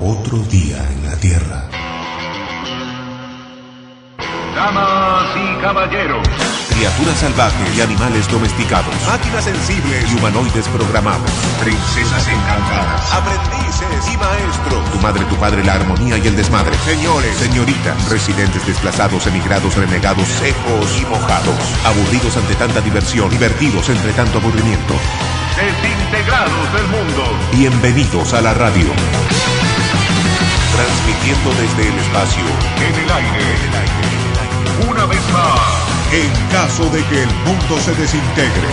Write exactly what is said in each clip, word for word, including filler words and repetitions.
Otro día en la Tierra. Damas y caballeros, Criaturas salvajes y animales domesticados. Máquinas sensibles y humanoides programados. princesas encantadas, Aprendices y maestros. Tu madre, tu padre, la armonía y el desmadre. Señores, señoritas, residentes desplazados, emigrados, renegados, secos y mojados. Aburridos ante tanta diversión, divertidos entre tanto aburrimiento. desintegrados del mundo. Bienvenidos a la radio. Transmitiendo desde el espacio. En el aire, En el aire. una vez más, En caso de que el mundo se desintegre.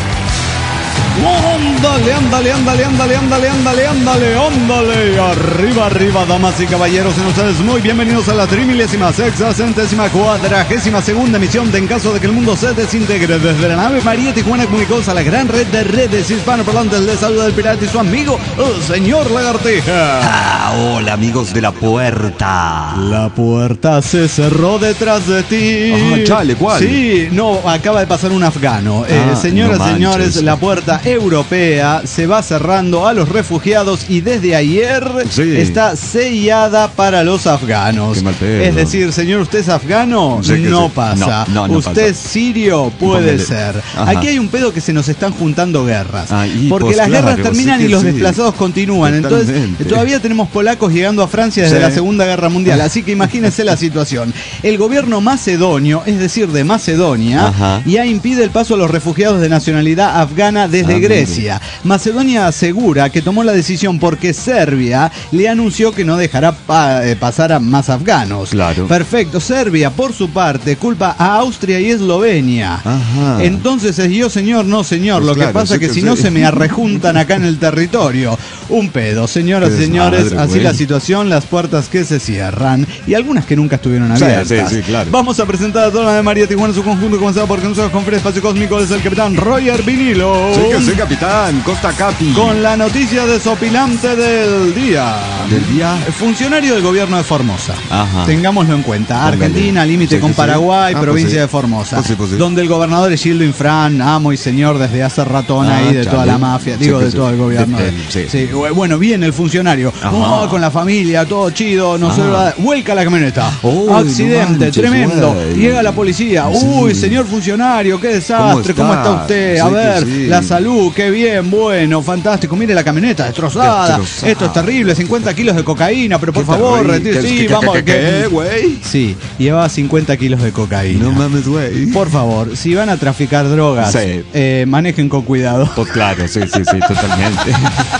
Ándale, ándale, ándale, ándale, ándale, ándale, ándale, ándale. Arriba, arriba, damas y caballeros, sean ustedes muy bienvenidos a la trimilésima, sexagésima, cuadragésima segunda emisión de En caso de que el mundo se desintegre. Desde la nave María Tijuana comunicados a la gran red de redes hispanoparlantes. Les saluda el pirata y su amigo, el señor Lagartija. Ah, hola amigos de la puerta. La puerta se cerró detrás de ti. Ah, chale, ¿cuál? Sí, no, acaba de pasar un afgano. Eh, Ah, señoras y no señores, manches. la puerta europea se va cerrando a los refugiados y desde ayer Sí. está sellada para los afganos. Qué mal pedo. Es decir, señor, ¿usted es afgano? Sí que No sí. pasa. No, no, no ¿Usted es pasa. sirio? Puede Póngale. ser. Ajá. Aquí hay un pedo que se nos están juntando guerras. Ah, y porque pues las claro, guerras terminan sí y que los sí. desplazados continúan. Entonces, Totalmente. todavía tenemos polacos llegando a Francia desde Sí. la Segunda Guerra Mundial. Así que imagínense la situación. El gobierno macedonio, es decir, de Macedonia, Ajá. ya impide el paso a los refugiados de nacionalidad afgana desde Ah, Grecia. Macedonia asegura que tomó la decisión porque Serbia le anunció que no dejará pa- eh, pasar a más afganos. Claro. Perfecto. Serbia, por su parte, culpa a Austria y Eslovenia. Ajá. Entonces es yo, señor, no, señor. Pues Lo claro, que pasa sí es que, que si sí. no se me arrejuntan acá en el territorio. Un pedo, señoras y Qué señores. desmadre, Así güey. la situación, las puertas que se cierran y algunas que nunca estuvieron Sí, abiertas. sí, sí, claro. Vamos a presentar a toda la de María Tijuana en su conjunto, comenzado porque nosotros con Fred Espacio Cósmico es el capitán Roger Vinilo. Sí que sí, capitán. Costa Capi. Con la noticia desopilante del día. Del día. Funcionario del gobierno de Formosa. Ajá. Tengámoslo en cuenta. Póngale. Argentina, límite Sí, con que sí. Paraguay, Ah, pues provincia sí. de Formosa. Pues sí, pues sí. Donde el gobernador es Gildo Infran, amo y señor desde hace ratón Ah, ahí de toda chale. la mafia. Sí, Digo, que de sí. todo el gobierno. De- de- sí. Bueno, bien el funcionario. Ajá. Oh, con la familia, todo chido. No se Ah. va. Vuelca la camioneta. Uy, no Accidente, manches, tremendo. güey. Llega la policía. Sí. Uy, señor funcionario, qué desastre. ¿Cómo está, ¿Cómo está? usted? A Sí que ver, sí. la salud, qué bien, bueno, fantástico. Mire la camioneta destrozada. Destrozada. Esto es terrible, cincuenta kilos de cocaína, pero por Qué favor, terrible. retire- ¿Qué- sí, qué- vamos. qué- qué, güey? Sí, llevaba cincuenta kilos de cocaína. No mames, güey. Por favor, si van a traficar drogas, Sí. eh, manejen con cuidado. Pues claro, sí, sí, sí, totalmente.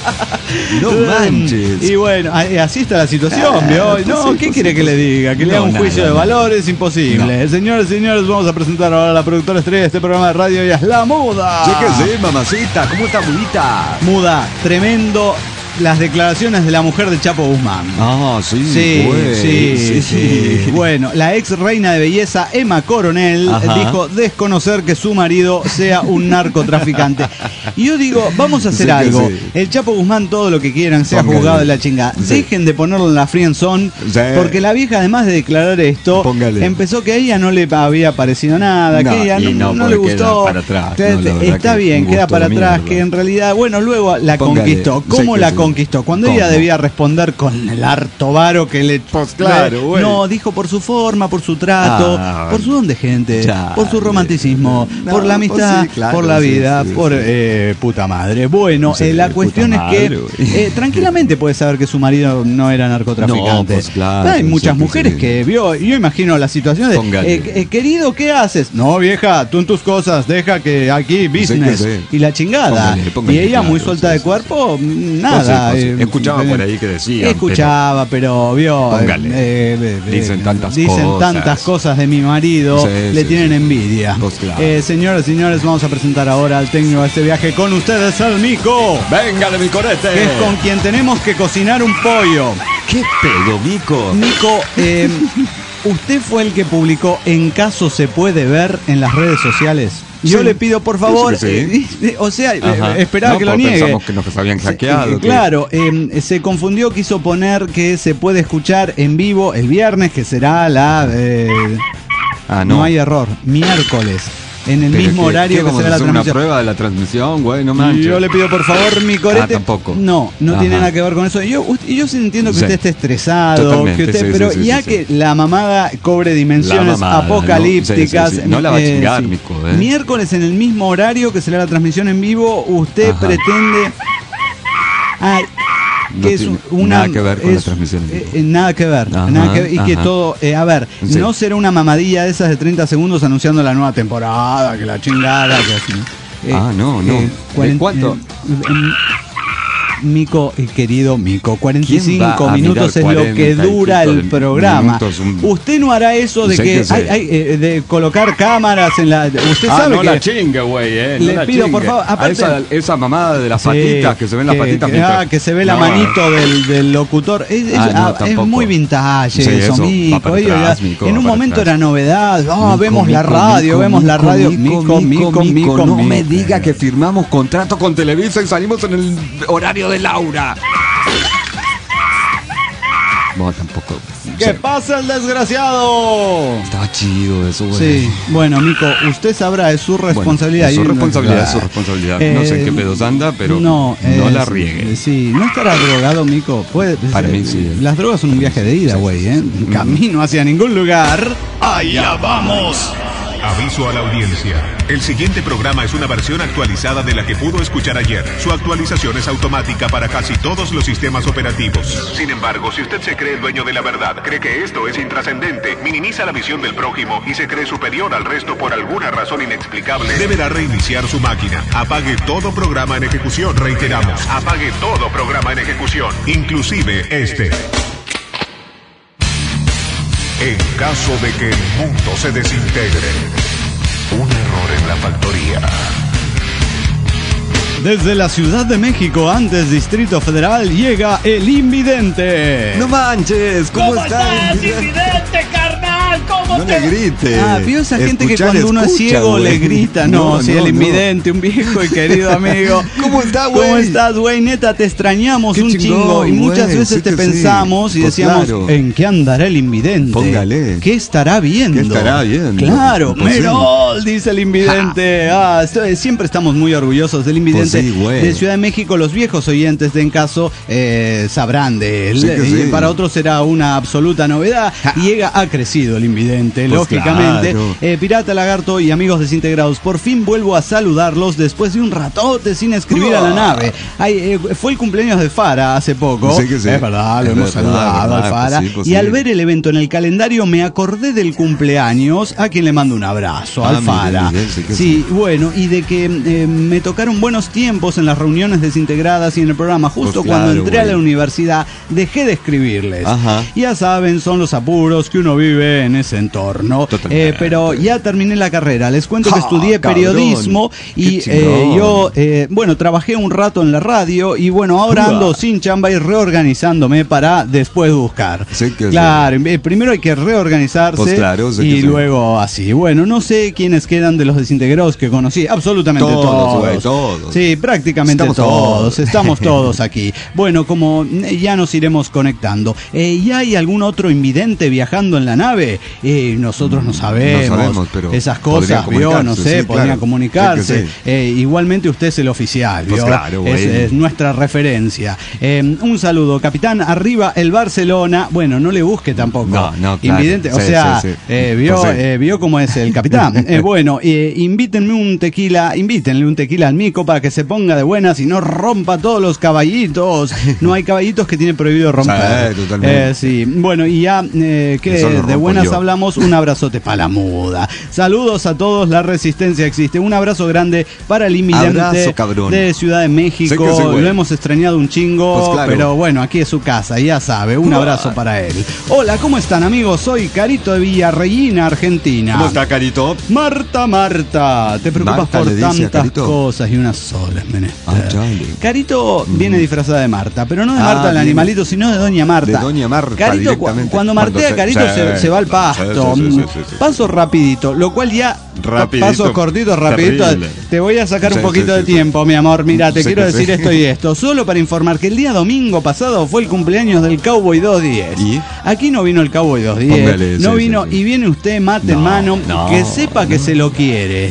No manches. Y bueno, a- así está la situación, Ah, ¿vio? pues No, sí, ¿qué pues quiere sí, que le pues- diga? ¿Que le No, haga un nada, juicio de no. valores? Imposible. Señores y señores, vamos a presentar ahora a la productora estrella de este programa de radio, ella es La Muda. Sí que sí, mamacita. ¿Cómo está, mudita? Muda, tremendo las declaraciones de la mujer de Chapo Guzmán. Ah, sí, Sí, güey, sí, sí. Bueno, la ex reina de belleza Emma Coronel Ajá. dijo desconocer que su marido sea un narcotraficante. Y yo digo, vamos a hacer Sí que algo. sí. El Chapo Guzmán, todo lo que quieran, sea Póngale. juzgado de la chingada. Sí. Dejen de ponerlo en la friendzone, Sí. porque la vieja, además de declarar esto, Póngale. empezó que a ella no le había parecido nada, No, que ella y no, no, no le porque gustó. queda para atrás, Te- no, la te- verdad Está que bien, un queda gusto para de atrás, mierda. que en realidad, bueno, luego la Póngale. conquistó. ¿Cómo Sí que la sí. conquistó? Cuando ella ¿Cómo? debía responder con el harto varo que le... Pues claro, güey. No, dijo por su forma, por su trato, Ah, por su don de gente, chale. por su romanticismo, No, por la pues amistad, sí, claro, por la sí, vida, sí, por sí. eh, puta madre. Bueno, Sí, eh, la puta cuestión es madre, que güey. eh, tranquilamente puede saber que su marido no era narcotraficante. No, pues claro, Hay muchas sí, sí, mujeres sí. que vio, yo imagino la situación de, Póngale. eh, eh, querido, ¿qué haces? No, vieja, tú en tus cosas, deja que aquí business Sí, que sí. y la chingada. Póngale, póngale, y ella claro, muy suelta sí, de sí, cuerpo, nada. Pues sí, pues sí. eh, Escuchaba eh, por ahí que decían, Escuchaba, pero, vio. Póngale. eh, eh, eh, Dicen tantas dicen cosas. tantas cosas de mi marido, Sí, le sí, tienen sí. envidia. Pues claro. Eh, señoras y señores, vamos a presentar ahora al técnico de este viaje con ustedes, el Mico, Véngale, mi corete. que es con quien tenemos que cocinar un pollo. ¿Qué pedo, Mico? Mico, eh, usted fue el que publicó En caso se puede ver en las redes sociales. Yo Sí. le pido, por favor, Sí, sí. eh, o sea, eh, Ajá. esperaba No, que lo porque niegue. pensamos que nos habían Se- hackeado, eh, que- claro, eh, se confundió, quiso poner que se puede escuchar en vivo el viernes, que será la... eh, Ah, no. no. hay error, miércoles. en el Pero mismo ¿qué- horario qué que vamos será a la hacer una transmisión. prueba de la transmisión, güey, no manches. Y yo le pido por favor mi corete. Ah, tampoco. No, no Ajá. tiene nada que ver con eso. Yo, y yo sí entiendo que Sí. usted esté estresado, Totalmente, que usted, sí, pero sí, sí, ya sí, que sí. la mamada cobre dimensiones La mamada, apocalípticas. ¿no? Sí, sí, sí. No la va a chingar, mico, ¿eh? Miércoles en el mismo horario que será la transmisión en vivo, usted Ajá. pretende. Ay, No que es tiene una, nada que ver con la es- transmisión en vivo. eh, nada que ver, Ajá, nada que ver, y que ajá. todo, eh, a ver, Sí. no será una mamadilla de esas de treinta segundos anunciando la nueva temporada, que la chingada, que así. Eh, Ah, no, no. ¿De cuarenta cuánto? eh, em, Mico, eh, querido Mico, cuarenta y ¿Quién va cinco a minutos es mirar lo que cuarenta y dura pico el de programa. minutos, un- Usted no hará eso de Sé que, que sé. hay, hay, eh, de colocar cámaras en la. Usted Ah, sabe no que la chingue, güey, eh. no le la pido, por chingue. favor, A aparte- esa, esa mamada de las Sí, patitas, que se ven las que- patitas. que, mientras- ah, que se ve la No, manito del, del locutor. Es, es- Ah, no, ah, es tampoco. muy vintage Sí, eso, eso va Mico. para Ellos atrás, ya- Mico, en va un para momento atrás. era novedad. Ah, Mico, vemos la Mico, radio, Mico, vemos la Mico, radio. Mico, Mico, Mico, Mico, no Mico. me diga que firmamos contrato con Televisa y salimos en el horario de Laura. No, tampoco. ¿Qué Sí. pasa el desgraciado? Estaba chido eso, güey. Sí, bueno, Mico, usted sabrá, es su responsabilidad. Bueno, es su Y- responsabilidad, es su responsabilidad. No sé en qué pedos anda, pero no la es- riegue. Sí, no estará drogado, Mico. Puede, Para mí sí. Las drogas son un viaje de ida, güey, ¿eh? Camino hacia ningún lugar. ¡Allá vamos! Aviso a la audiencia. El siguiente programa es una versión actualizada de la que pudo escuchar ayer. Su actualización es automática para casi todos los sistemas operativos. Sin embargo, si usted se cree el dueño de la verdad, cree que esto es intrascendente, minimiza la visión del prójimo y se cree superior al resto por alguna razón inexplicable, deberá reiniciar su máquina. Apague todo programa en ejecución. Reiteramos, apague todo programa en ejecución, inclusive este. En caso de que el mundo se desintegre, un error en la factoría. Desde la Ciudad de México, antes Distrito Federal, llega el Invidente. No manches, ¿cómo, estás? invidente, carnal? ¿Cómo No te le grites. Ah, vio esa gente que Escuchar, cuando uno es escucha, ciego güey. le grita. No, No, sí, no, el no. invidente, un viejo y querido amigo. ¿Cómo está, güey? ¿Cómo estás, güey? Neta, te extrañamos Qué un chingón, chingo. Y muchas güey, veces sí te que sí. pensamos y Pues decíamos, claro. ¿en qué andará el invidente? Póngale. ¿Qué estará viendo? ¿Qué estará viendo? Claro, Pues sí. Merol, dice el invidente. Ah, estoy- siempre estamos muy orgullosos del invidente. Pues sí, güey. de Ciudad de México, los viejos oyentes de En Caso eh, sabrán de él. Sí que Y sí. para otros será una absoluta novedad. Llega, ha crecido el invidente, Pues lógicamente. claro. Eh, Pirata Lagarto y amigos desintegrados, por fin vuelvo a saludarlos después de un ratote sin escribir a la nave. Ay, eh, fue el cumpleaños de Fara hace poco. Sí que sí. Es verdad, lo Es hemos verdad, saludado verdad, al Fara. pues sí, pues y sí. al ver el evento en el calendario me acordé del cumpleaños, a quien le mando un abrazo, Ah, al Miguel, Fara. Miguel, sí que sí, bueno, y de que eh, me tocaron buenos tiempos en las reuniones desintegradas y en el programa. Justo Pues cuando claro, entré a güey. la universidad dejé de escribirles. Ajá. Ya saben, son los apuros que uno vive en ese entorno. Totalmente. Eh, pero ya terminé la carrera. Les cuento que ¡Ja, estudié cabrón! periodismo y ¡Qué eh, chingón! yo, eh, bueno, trabajé un rato en la radio y bueno, ahora ¡Uah! ando sin chamba y reorganizándome para después buscar. Sí que sí. claro, eh, primero hay que reorganizarse Pues claro, sé que y sí. luego así. Bueno, no sé quiénes quedan de los desintegrados que conocí. Absolutamente Todos, todos. güey, todos. Sí, prácticamente Estamos todos. todos. Estamos todos aquí. Bueno, como eh, ya nos iremos conectando. Eh, ¿Ya hay algún otro invidente viajando en la nave? Eh, nosotros no sabemos. No sabemos, pero esas podría cosas, vio, no comunicarse, sé, sí, podrían claro. comunicarse. Sí que sí. Eh, igualmente usted es el oficial, Pues vio. claro, es, güey. es nuestra referencia. Eh, un saludo, capitán. Arriba el Barcelona. Bueno, no le busque tampoco. No, no, claro. Invidente, o Sí, sea, sí, sí. eh, vio, Pues sí. eh, vio cómo es el capitán. Eh, bueno, eh, invítenme un tequila, invítenle un tequila al Mico para que se ponga de buenas y no rompa todos los caballitos. No hay caballitos que tiene prohibido romper. Sí, totalmente. Eh, sí, bueno, y ya eh, que Eso lo de rompo buenas yo. hablamos, un abrazote para la muda. Saludos a todos, la resistencia existe. Un abrazo grande para el invidente Abrazo, cabrón. de Ciudad de México. Sé que sí, güey. Lo hemos extrañado un chingo, Pues claro. pero bueno, aquí es su casa, ya sabe. Un abrazo para él. Hola, ¿cómo están, amigos? Soy Carito de Villarreguina, Argentina. ¿Cómo está, Carito? Marta, Marta, te preocupas Marta por le dice a tantas Carito. cosas y una sola es menester. Ah, chale. Carito viene disfrazada de Marta, pero no de Ah, Marta el bien. animalito, sino de Doña Marta. De Doña Marta, Carito, cu- directamente. cuando Cuando martea se- Carito se, sí, se va al pasto. sí, sí, sí, sí, sí. Paso rapidito, lo cual ya Rapidito, pasos cortitos, rapidito. terrible. Te voy a sacar un Sí, poquito sí, de sí, tiempo, mi amor. Mira, te Sí quiero que decir sí. esto y esto. Solo para informar que el día domingo pasado fue el cumpleaños del Cowboy dos diez. ¿Y? Aquí no vino el Cowboy dos diez. Póngale, no sí, vino sí, sí. y viene usted mate en No, mano no, que sepa que se lo quiere.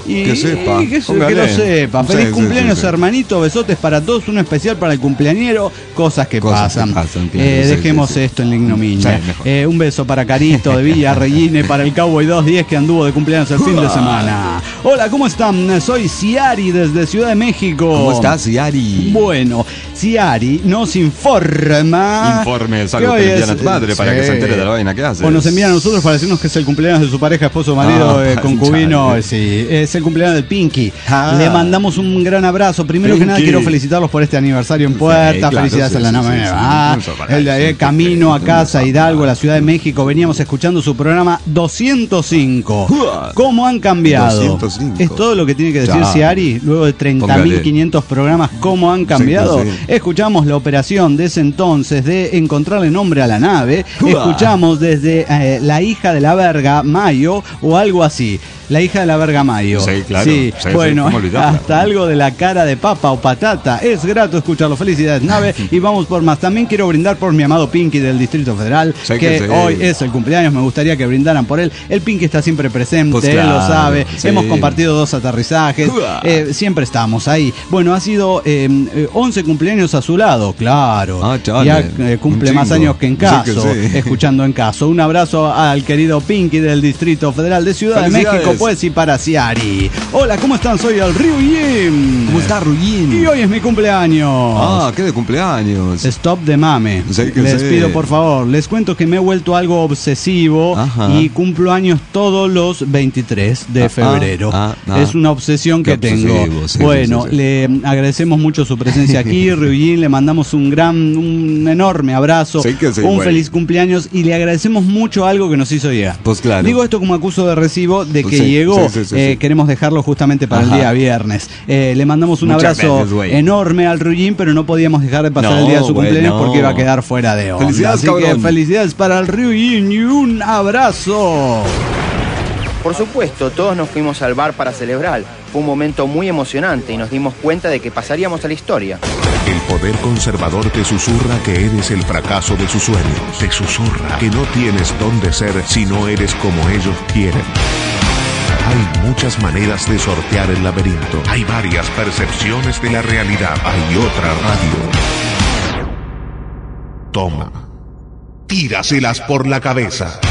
Y, que sepa. y que, se- Póngale. que lo sepa. Feliz Sí, sí, cumpleaños, sí, sí. hermanito. Besotes para todos. Un especial para el cumpleañero. Cosas que Cosas que pasan. pasan, claro, Eh, sí, dejemos sí, sí. esto en la ignominia. Sí, mejor. Eh, un beso para Carito de Villa Regine, para el Cowboy dos diez que anduvo de cumpleaños el fin de semana. Hola, ¿cómo están? Soy Ciari desde Ciudad de México. ¿Cómo estás, Yari? Bueno, Ciari nos informa. Informe, es que algo hoy que le envían es- a tu madre para que se entere de la vaina que haces. O nos envían a nosotros para decirnos que es el cumpleaños de su pareja, esposo, marido, Ah, eh, concubino. chale. Sí, es el cumpleaños del Pinky. Ah. Le mandamos un gran abrazo. Primero que Pinky. nada, quiero felicitarlos por este aniversario en puerta. claro, Felicidades sí, a la sí, Nama. sí, sí, Ah, sí, sí, el de, eh, sí, camino a sí, casa, sí, Hidalgo, la Ciudad de México. Veníamos escuchando su programa doscientos cinco. Uah. ¿Cómo han cambiado? doscientos cinco. Es todo lo que tiene que decir Ya. Ciari luego de treinta mil quinientos programas. ¿Cómo han cambiado? Sí, sí. Escuchamos la operación de ese entonces de encontrarle nombre a la nave. Uah. Escuchamos desde eh, la hija de la verga, Mayo, o algo así. La hija de la verga Mayo. Sí, claro. Sí, Sí, sí, bueno, ¿cómo olvidarla? hasta algo de la cara de papa o patata. Es grato escucharlo. Felicidades, nave. Y vamos por más. También quiero brindar por mi amado Pinky del Distrito Federal, Sí, que, que sí. hoy es el cumpleaños. Me gustaría que brindaran por él. El Pinky está siempre presente, Pues él lo claro, sabe. sí. Hemos compartido dos aterrizajes. Uah. Eh, siempre estamos ahí. Bueno, ha sido eh, eh, once cumpleaños a su lado, claro. Ah, chale. Ya eh, cumple Un más chingo. años que en Sí, caso, que sí. escuchando en caso. Un abrazo al querido Pinky del Distrito Federal de Ciudad de Felicidades. México, pues, y para Ciari. Hola, ¿cómo están? Soy el Ryu Jim. ¿Cómo está, Ruyin? Y hoy es mi cumpleaños. Ah, qué de cumpleaños. Stop de mame. Sí, que Les sí. pido por favor, les cuento que me he vuelto algo obsesivo Ajá. y cumplo años todos los veintitrés de Ah, febrero. ah, ah. Es una obsesión Qué que tengo. obsesivo, sí, bueno, sí, sí, sí. le agradecemos mucho su presencia aquí, Ryujin, le mandamos un gran, un enorme abrazo, Sí, que sí, un güey. feliz cumpleaños y le agradecemos mucho algo que nos hizo llegar. Pues claro. Digo esto como acuso de recibo de que Sí, llegó, sí, sí, sí, eh, sí. queremos dejarlo justamente para Ajá. el día viernes. Eh, le mandamos un Muchas abrazo gracias, güey. enorme al Ryujin, pero no podíamos dejar de pasar No, el día de su güey, cumpleaños no. porque iba a quedar fuera de onda. Felicidades, Así que cabrón. felicidades para el Ryujin y un abrazo. Por supuesto, todos nos fuimos al bar para celebrar. Fue un momento muy emocionante y nos dimos cuenta de que pasaríamos a la historia. El poder conservador te susurra que eres el fracaso de sus sueños. Te susurra que no tienes dónde ser si no eres como ellos quieren. Hay muchas maneras de sortear el laberinto. Hay varias percepciones de la realidad. Hay otra radio. Toma. Tíraselas por la cabeza.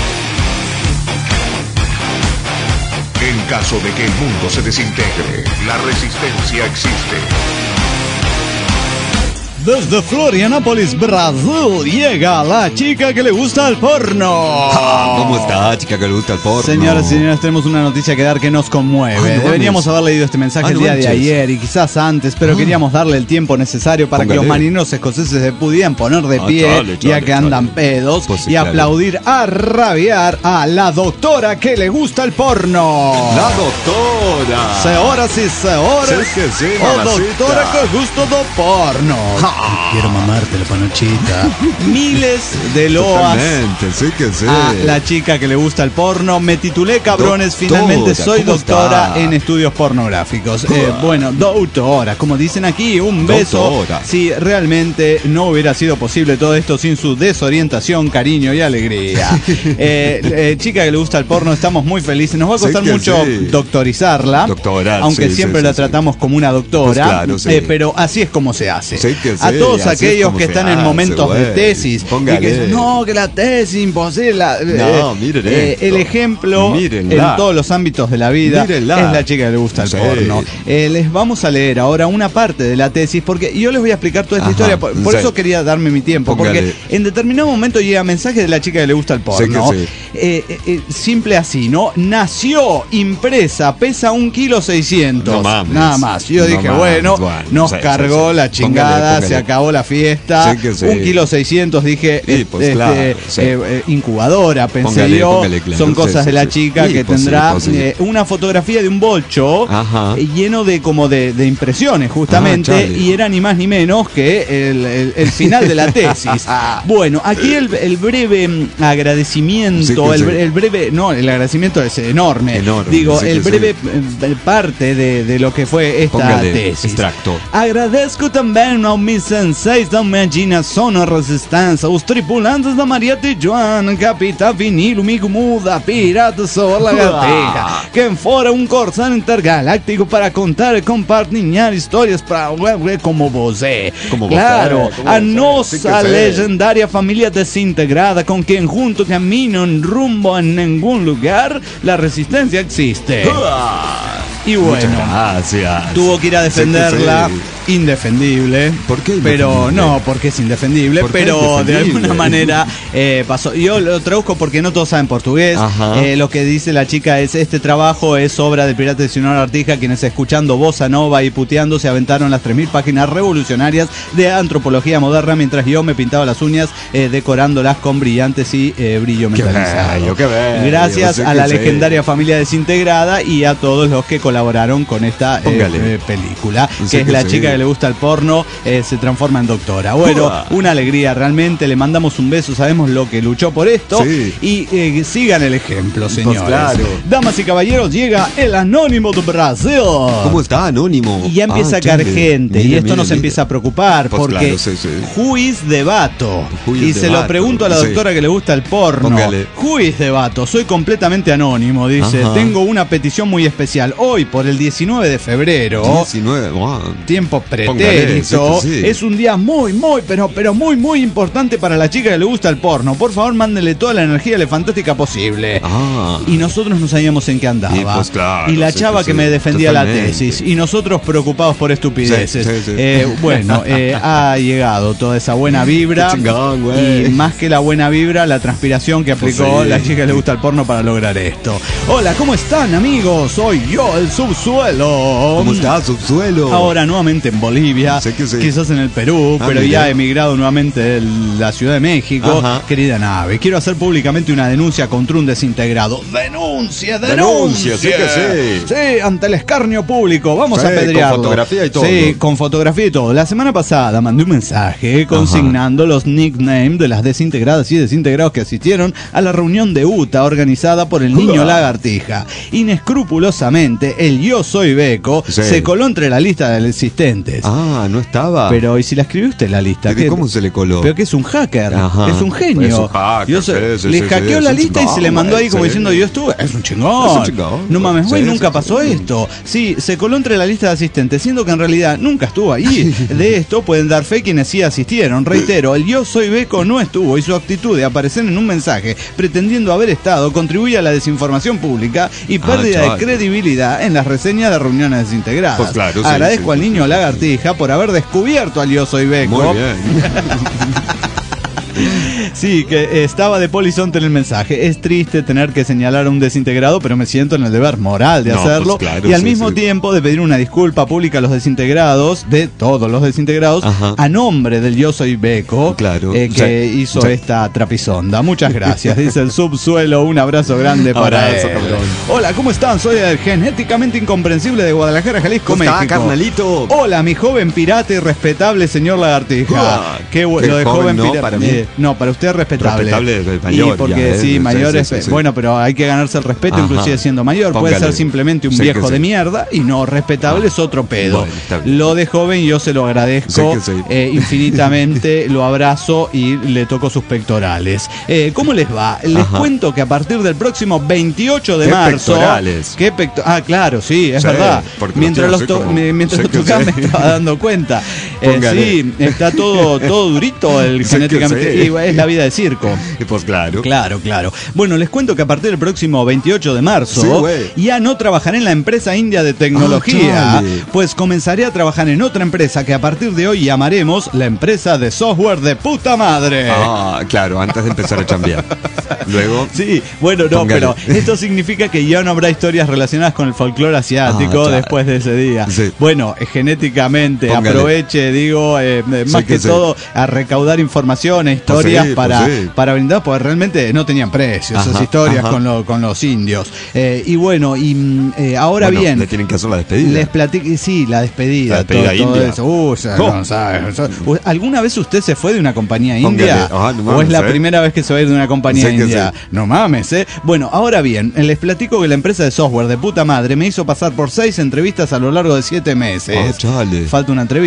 En caso de que el mundo se desintegre, la resistencia existe. Desde Florianópolis, Brasil, llega la chica que le gusta el porno. Ah, ¿Cómo está, chica que le gusta el porno? Señoras y señores, tenemos una noticia que dar que nos conmueve. Ay, no Deberíamos mames. haber leído este mensaje Ay, el no día de manches. ayer y quizás antes, pero Ah. queríamos darle el tiempo necesario para que Póngale. los marineros escoceses se pudieran poner de Ah, pie, chale, ya chale, que andan chale. pedos, Pues sí, y claro. aplaudir a rabiar a la doctora que le gusta el porno. La doctora. Señoras y señores, Sí, que sí, o mamacita. doctora que gusta do porno. Quiero mamarte la panochita. Miles de loas Totalmente, sí que sí. a la chica que le gusta el porno. Me titulé, cabrones, Doctora, finalmente soy ¿cómo doctora está? en estudios pornográficos. Eh, bueno, doctora, como dicen aquí, un beso. Doctora. Si realmente no hubiera sido posible todo esto sin su desorientación, cariño y alegría. Eh, eh, chica que le gusta el porno, estamos muy felices. Nos va a Sí costar que mucho sí. doctorizarla. Doctorar, aunque sí, siempre sí, la sí, tratamos como una doctora. Pues claro, sí. eh, pero así es como se hace. Sí que a sí, todos así es aquellos como que se están en hace, momentos de güey. tesis y Póngale. que dicen, no, que la tesis imposible. La- No, eh, miren eh, esto. el ejemplo Mírenla. en todos los ámbitos de la vida Mírenla. es la chica que le gusta el Sí. porno. Eh, les vamos a leer ahora una parte de la tesis porque yo les voy a explicar toda esta Ajá, historia. Por, por sí. eso quería darme mi tiempo. Póngale. Porque en determinado momento llega mensaje de la chica que le gusta el porno. Sí que sí. Eh, eh, eh, simple así, ¿no? Nació impresa, pesa un kilo seiscientos. No mames. Nada más. Yo No dije, mames, bueno, bueno, nos sí, sí, cargó sí. la chingada, Póngale, póngale. se acabó la fiesta. Sí que sí. Un kilo seiscientos, dije, Sí, pues este, claro, sí. eh, eh, incubadora, pensé Póngale, yo. póngale, claro, Son sí, cosas sí, de la sí. chica Sí, que pues sí, tendrá pues sí. eh, una fotografía de un bolcho Ajá. eh, lleno de como de, de impresiones, justamente, Ah, chale. y era ni más ni menos que el, el- el final de la tesis. Bueno, aquí el, el breve mm, agradecimiento, Sí que el, sí. bre- el breve, no, el agradecimiento es enorme. Enorme, Digo, sí que el sí. breve eh, parte de, de lo que fue esta Póngale, tesis. extracto. Agradezco también a mis dizem seis da manhã, sono resistência. Os tripulantes da Maria Tijuana, Capitão Vinilo, Migo Muda, Pirata Sol Lagarteja. Quem fora um corsário intergaláctico para contar e compartilhar histórias para como você. Como claro, você, como a você. nossa Sí que sé. legendária família desintegrada com quem junto caminam rumbo a nenhum lugar, la resistencia existe. Y bueno, Gracias. tuvo que ir a defenderla, Sí, sí. indefendible. ¿Por qué Pero indefendible? no, porque es indefendible, ¿Por qué pero de indefendible? alguna manera eh, pasó. Yo lo traduzco porque no todos saben portugués. Ajá. Eh, lo que dice la chica es: este trabajo es obra del pirata de Sinora Artija, quienes escuchando bossa nova y puteando se aventaron las tres mil páginas revolucionarias de antropología moderna, mientras yo me pintaba las uñas eh, decorándolas con brillantes y eh, brillo Qué metalizado. bello, qué bello. Gracias Sí a que la sí. legendaria familia desintegrada y a todos los que colaboraron con esta eh, Póngale. eh, película, Sí que es que la sí. chica que le gusta el porno, eh, se transforma en doctora. Bueno, Uah. una alegría realmente, le mandamos un beso, sabemos lo que luchó por esto. Sí. Y eh, sigan el ejemplo, señores. claro. Damas y caballeros, llega el Anónimo de Brasil. ¿Cómo está, Anónimo? Y ya empieza Ah, a caer chale. gente, Mire, y esto mire, nos mire. empieza a preocupar, Pues porque claro, sí, sí. juiz de vato. Juiz Y de se lo vato, pregunto a la sí. doctora que le gusta el porno. Póngale. Juiz de vato, soy completamente anónimo, dice. Ajá. Tengo una petición muy especial. Hoy, por el diecinueve de febrero, diecinueve, wow. tiempo Póngale, pretérito, sí que sí. es un día muy, muy, pero, pero muy, muy importante para la chica que le gusta el porno. Por favor, mándenle toda la energía le fantástica posible. Ah. Y nosotros no sabíamos en qué andaba. Y pues claro, Y la sí chava que que sí, me defendía la totalmente. tesis. Y nosotros preocupados por estupideces. Sí, sí, sí. Eh, bueno, eh, ha llegado toda esa buena vibra. Qué chingón, güey. Y más que la buena vibra, la transpiración que Pues aplicó sí. la chica que le gusta el porno para lograr esto. Hola, ¿cómo están, amigos? Soy yo, el subsuelo. ¿Cómo está, subsuelo? Ahora nuevamente en Bolivia, Sé que sí. quizás en el Perú, Ah, pero mira. ya he emigrado nuevamente de la Ciudad de México. Ajá. Querida nave, quiero hacer públicamente una denuncia contra un desintegrado. ¡Denuncia, denuncia! Denuncia, sí que sí. Sí, ante el escarnio público, vamos Sí, a apedrearlo. con fotografía y todo. Sí, con fotografía y todo. La semana pasada mandé un mensaje consignando los nicknames de las desintegradas y desintegrados que asistieron a la reunión de U T A organizada por el niño Uah. Lagartija. Inescrupulosamente, el Yo Soy Beco Sí. se coló entre la lista de existentes. Ah, no estaba. Pero, ¿y si la escribió usted la lista? ¿Pero ¿Qué? cómo se le coló? Pero que es un hacker, Ajá. es un genio. Es un hacker, Yo sé- sí, sí, le sí, hackeó sí, la es un lista y se le chingón, mandó ahí como sí. diciendo yo estuve. Es un chingón. Es un chingón. No mames, güey, Sí, nunca sí, pasó sí. esto. Sí, se coló entre la lista de asistentes, siendo que en realidad nunca estuvo ahí. De esto pueden dar fe quienes sí asistieron. Reitero, el Yo Soy Beco no estuvo y su actitud de aparecer en un mensaje pretendiendo haber estado contribuye a la desinformación pública y pérdida de chaval. credibilidad en las reseñas de reuniones desintegradas. Pues claro, sí, Agradezco sí, al sí, niño sí, Lagartija por haber descubierto al Yo Soy Beco. Muy bien. Sí, que estaba de polizonte en el mensaje. Es triste tener que señalar a un desintegrado, pero me siento en el deber moral de No, hacerlo. pues claro, y al sí, mismo sí. tiempo de pedir una disculpa pública a los desintegrados, de todos los desintegrados, Ajá. a nombre del Yo Soy Beco, Claro. eh, que Sí. hizo Sí. esta trapisonda. Muchas gracias, dice el subsuelo. Un abrazo grande para Abrazo, él. cabrón. Hola, ¿cómo están? Soy el genéticamente incomprensible de Guadalajara, Jalisco, ¿Cómo está, México. carnalito? Hola, mi joven pirata y respetable señor Lagartija. Uah, Qué bueno, qué lo de joven, joven no, pirata. para mí. eh, no, para usted es respetable. Respetable es mayor, Y porque ya, eh, sí, sí, mayor sí, es. sí, sí. Bueno, pero hay que ganarse el respeto, Ajá. inclusive siendo mayor. Puede Póngale. ser simplemente un Sí, viejo que sí. de mierda y no respetable es otro pedo. Bueno, está bien. Lo de joven yo se lo agradezco Sí, que sí. eh, infinitamente, lo abrazo y le toco sus pectorales. Eh, ¿Cómo les va? Les Ajá. cuento que a partir del próximo veintiocho de ¿Qué marzo. pectorales? ¿Qué pecto- Ah, claro, sí, es Sí, verdad. porque Mientras los los, tengo to- así como- me- mientras sé los que tocaba me sí. estaba dando cuenta. Eh, Póngale. sí, está todo, todo durito el Sé que genéticamente. sí. Y es la vida de circo. Y pues claro. Claro, claro. Bueno, les cuento que a partir del próximo veintiocho de marzo Sí, güey. ya no trabajaré en la empresa india de tecnología, Ah, chale. pues comenzaré a trabajar en otra empresa que a partir de hoy llamaremos la empresa de software de puta madre. Ah, claro, antes de empezar a chambear. Luego. Sí, bueno, no, Póngale. pero esto significa que ya no habrá historias relacionadas con el folclore asiático Ah, claro. después de ese día. Sí. Bueno, eh, genéticamente Póngale. aproveche, digo, eh, eh, más Sí que, que sí. todo a recaudar información e historias Pues sí, para, pues sí. para brindar, porque realmente no tenían precio esas Ajá, historias ajá. con, lo- con los indios. Eh, y bueno, y mm, eh, ahora Bueno, bien. le tienen que hacer la despedida. Les platico, sí, la despedida, La despedida todo, todo india. eso. Uh, o sea, Oh. no, ¿sabe? O sea, ¿alguna vez usted se fue de una compañía Póngale. india? Ah, no ¿O mames, es la ¿eh? primera vez que se va a ir de una compañía Sí que india? sí. No mames, ¿eh? Bueno, ahora bien, les platico que la empresa de software de puta madre me hizo pasar por seis entrevistas a lo largo de siete meses. Ah, chale. Falta una entrevista Sí que entonces.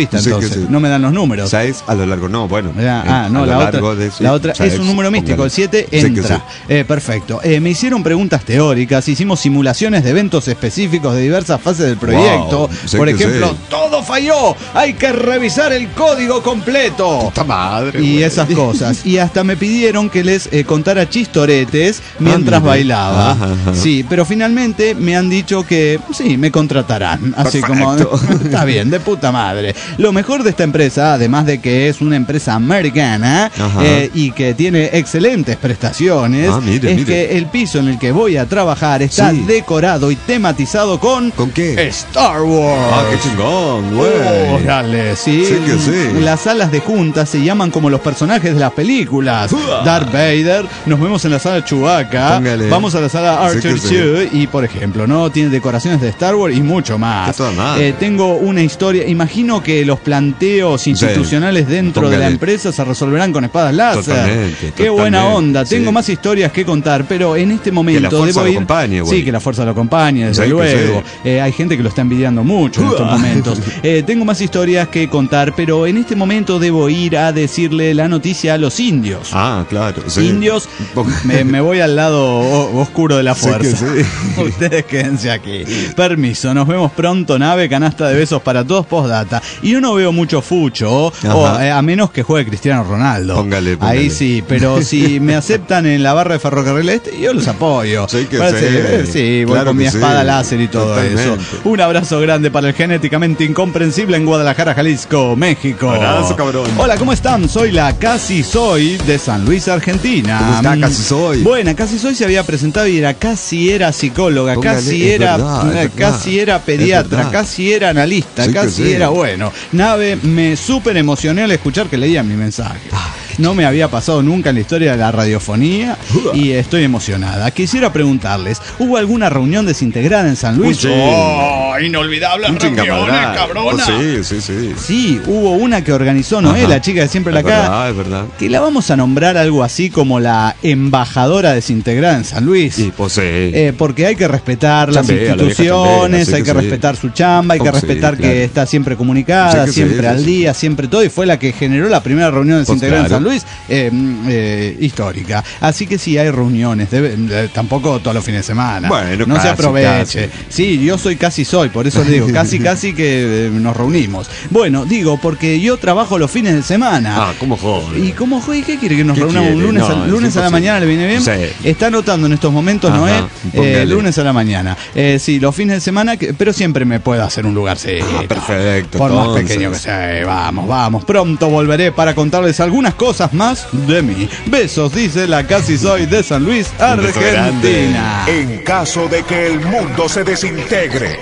sé, sí. no me dan los números. seis a lo largo, no, bueno. Ya, eh, ah, no, a la lo otra, largo de, sí, la otra seis, es un número místico, el siete Sí que entra. sí. Eh, perfecto. Eh, me hicieron preguntas teóricas, hicimos simulaciones de eventos específicos de diversas fases del proyecto. Wow, sí Por que ejemplo, sí. todo falló, hay que revisar el código completo. Puta madre. Y güey. esas cosas. Y hasta me pidieron que les eh, contara chistoretes mientras Ah, mire. bailaba. Ajá, ajá. Sí, pero finalmente me han dicho que sí, me contratarán. Así Perfecto. como está bien, de puta madre. Lo mejor de esta empresa, además de que es una empresa americana Ajá. eh, y que tiene excelentes prestaciones, Ah, mire, es mire. que el piso en el que voy a trabajar está Sí. decorado y tematizado con ¿Con qué? Star Wars. Ah, qué chingón, güey. Órale, sí. Sí que sí. Las salas de juntas se llaman como los personajes de las películas. Uah. Darth Vader, nos vemos en la sala Chewbacca, Póngale. vamos a la sala Sí Arthur que sí. Chu y por ejemplo, ¿no? Tiene decoraciones de Star Wars y mucho más. Qué toda madre. Eh, tengo una historia, imagino que los planteos institucionales dentro de la Póngale. empresa se resolverán con espadas láser. Totalmente, Qué buena totalmente, onda. sí. Tengo más historias que contar, pero en este momento Que la fuerza debo lo ir. acompañe, güey. Sí, que la fuerza lo acompañe, desde Sí, que luego. sí. Eh, hay gente que lo está envidiando mucho en estos Uah. momentos. Eh, tengo más historias que contar, pero en este momento debo ir a decirle la noticia a los indios. Ah, claro. Sí. Indios, Un poco- me, me voy al lado o- oscuro de la Sí que fuerza. sí. Ustedes quédense aquí. Permiso, nos vemos pronto, nave, canasta de besos para todos, postdata. Y yo no veo mucho fucho, o, Ajá. eh, a menos que juegue Cristiano Ronaldo. Póngale, póngale. Ahí sí, pero si me aceptan en la barra de Ferrocarril Este, yo los apoyo. Sí que Parece- sí. eh, sí, voy Claro con mi que sí. espada láser y todo Totalmente. eso. Un abrazo grande para el genéticamente incomprensible en Guadalajara, Jalisco, México. Abrazo, cabrón. Hola, ¿cómo están? Soy la Casi Soy de San Luis, Argentina. ¿Cómo está, Mm, Casi Soy? Buena, Casi Soy se había presentado y era casi era psicóloga, Póngale, casi es era verdad, es eh, verdad. casi era Es pediatra, verdad. casi era analista, Sí que casi sí. era bueno. Nave, me súper emocioné al escuchar que leían mi mensaje. No me había pasado nunca en la historia de la radiofonía y estoy emocionada. Quisiera preguntarles, ¿hubo alguna reunión desintegrada en San Luis? Un sí. ¡Oh, inolvidable Un reuniones, chingamadral. cabrona! Oh, sí, sí, sí. Sí, hubo una que organizó Noé, Ajá. la chica de siempre la Es cara, verdad, es verdad. que la vamos a nombrar algo así como la embajadora desintegrada en San Luis. Y pues sí. Eh, porque hay que respetar las Chambea, la vieja instituciones, chambea, sí hay que que sí. respetar su chamba, hay que Oh, sí, respetar claro. que está siempre comunicada, Sí que sí, siempre sí, al sí. día, siempre todo, y fue la que generó la primera reunión desintegrada Pues en San claro. Luis, eh, mm, eh, histórica. Así que sí, hay reuniones, debe- eh, tampoco todos los fines de semana. Bueno, no se casi, aproveche. casi. Sí, yo soy casi soy, por eso le digo, casi casi que eh, nos reunimos. Bueno, digo, porque yo trabajo los fines de semana. Ah, ¿cómo joder? ¿Y cómo joder? ¿Qué quiere que nos ¿Qué reunamos un quiere? lunes, No, a, es lunes a la imposible. mañana? ¿Le viene bien? Sí. Está anotando en estos momentos, Ajá, Noé, póngale. eh, lunes a la mañana. Eh, sí, los fines de semana, que- pero siempre me puedo hacer un lugar serio. Ah, perfecto, Por más entonces. pequeño que sea. Eh, Vamos, vamos. Pronto volveré para contarles algunas cosas más de mí. Besos, dice la Casi Soy de San Luis, beso grande. Argentina. En caso de que el mundo se desintegre.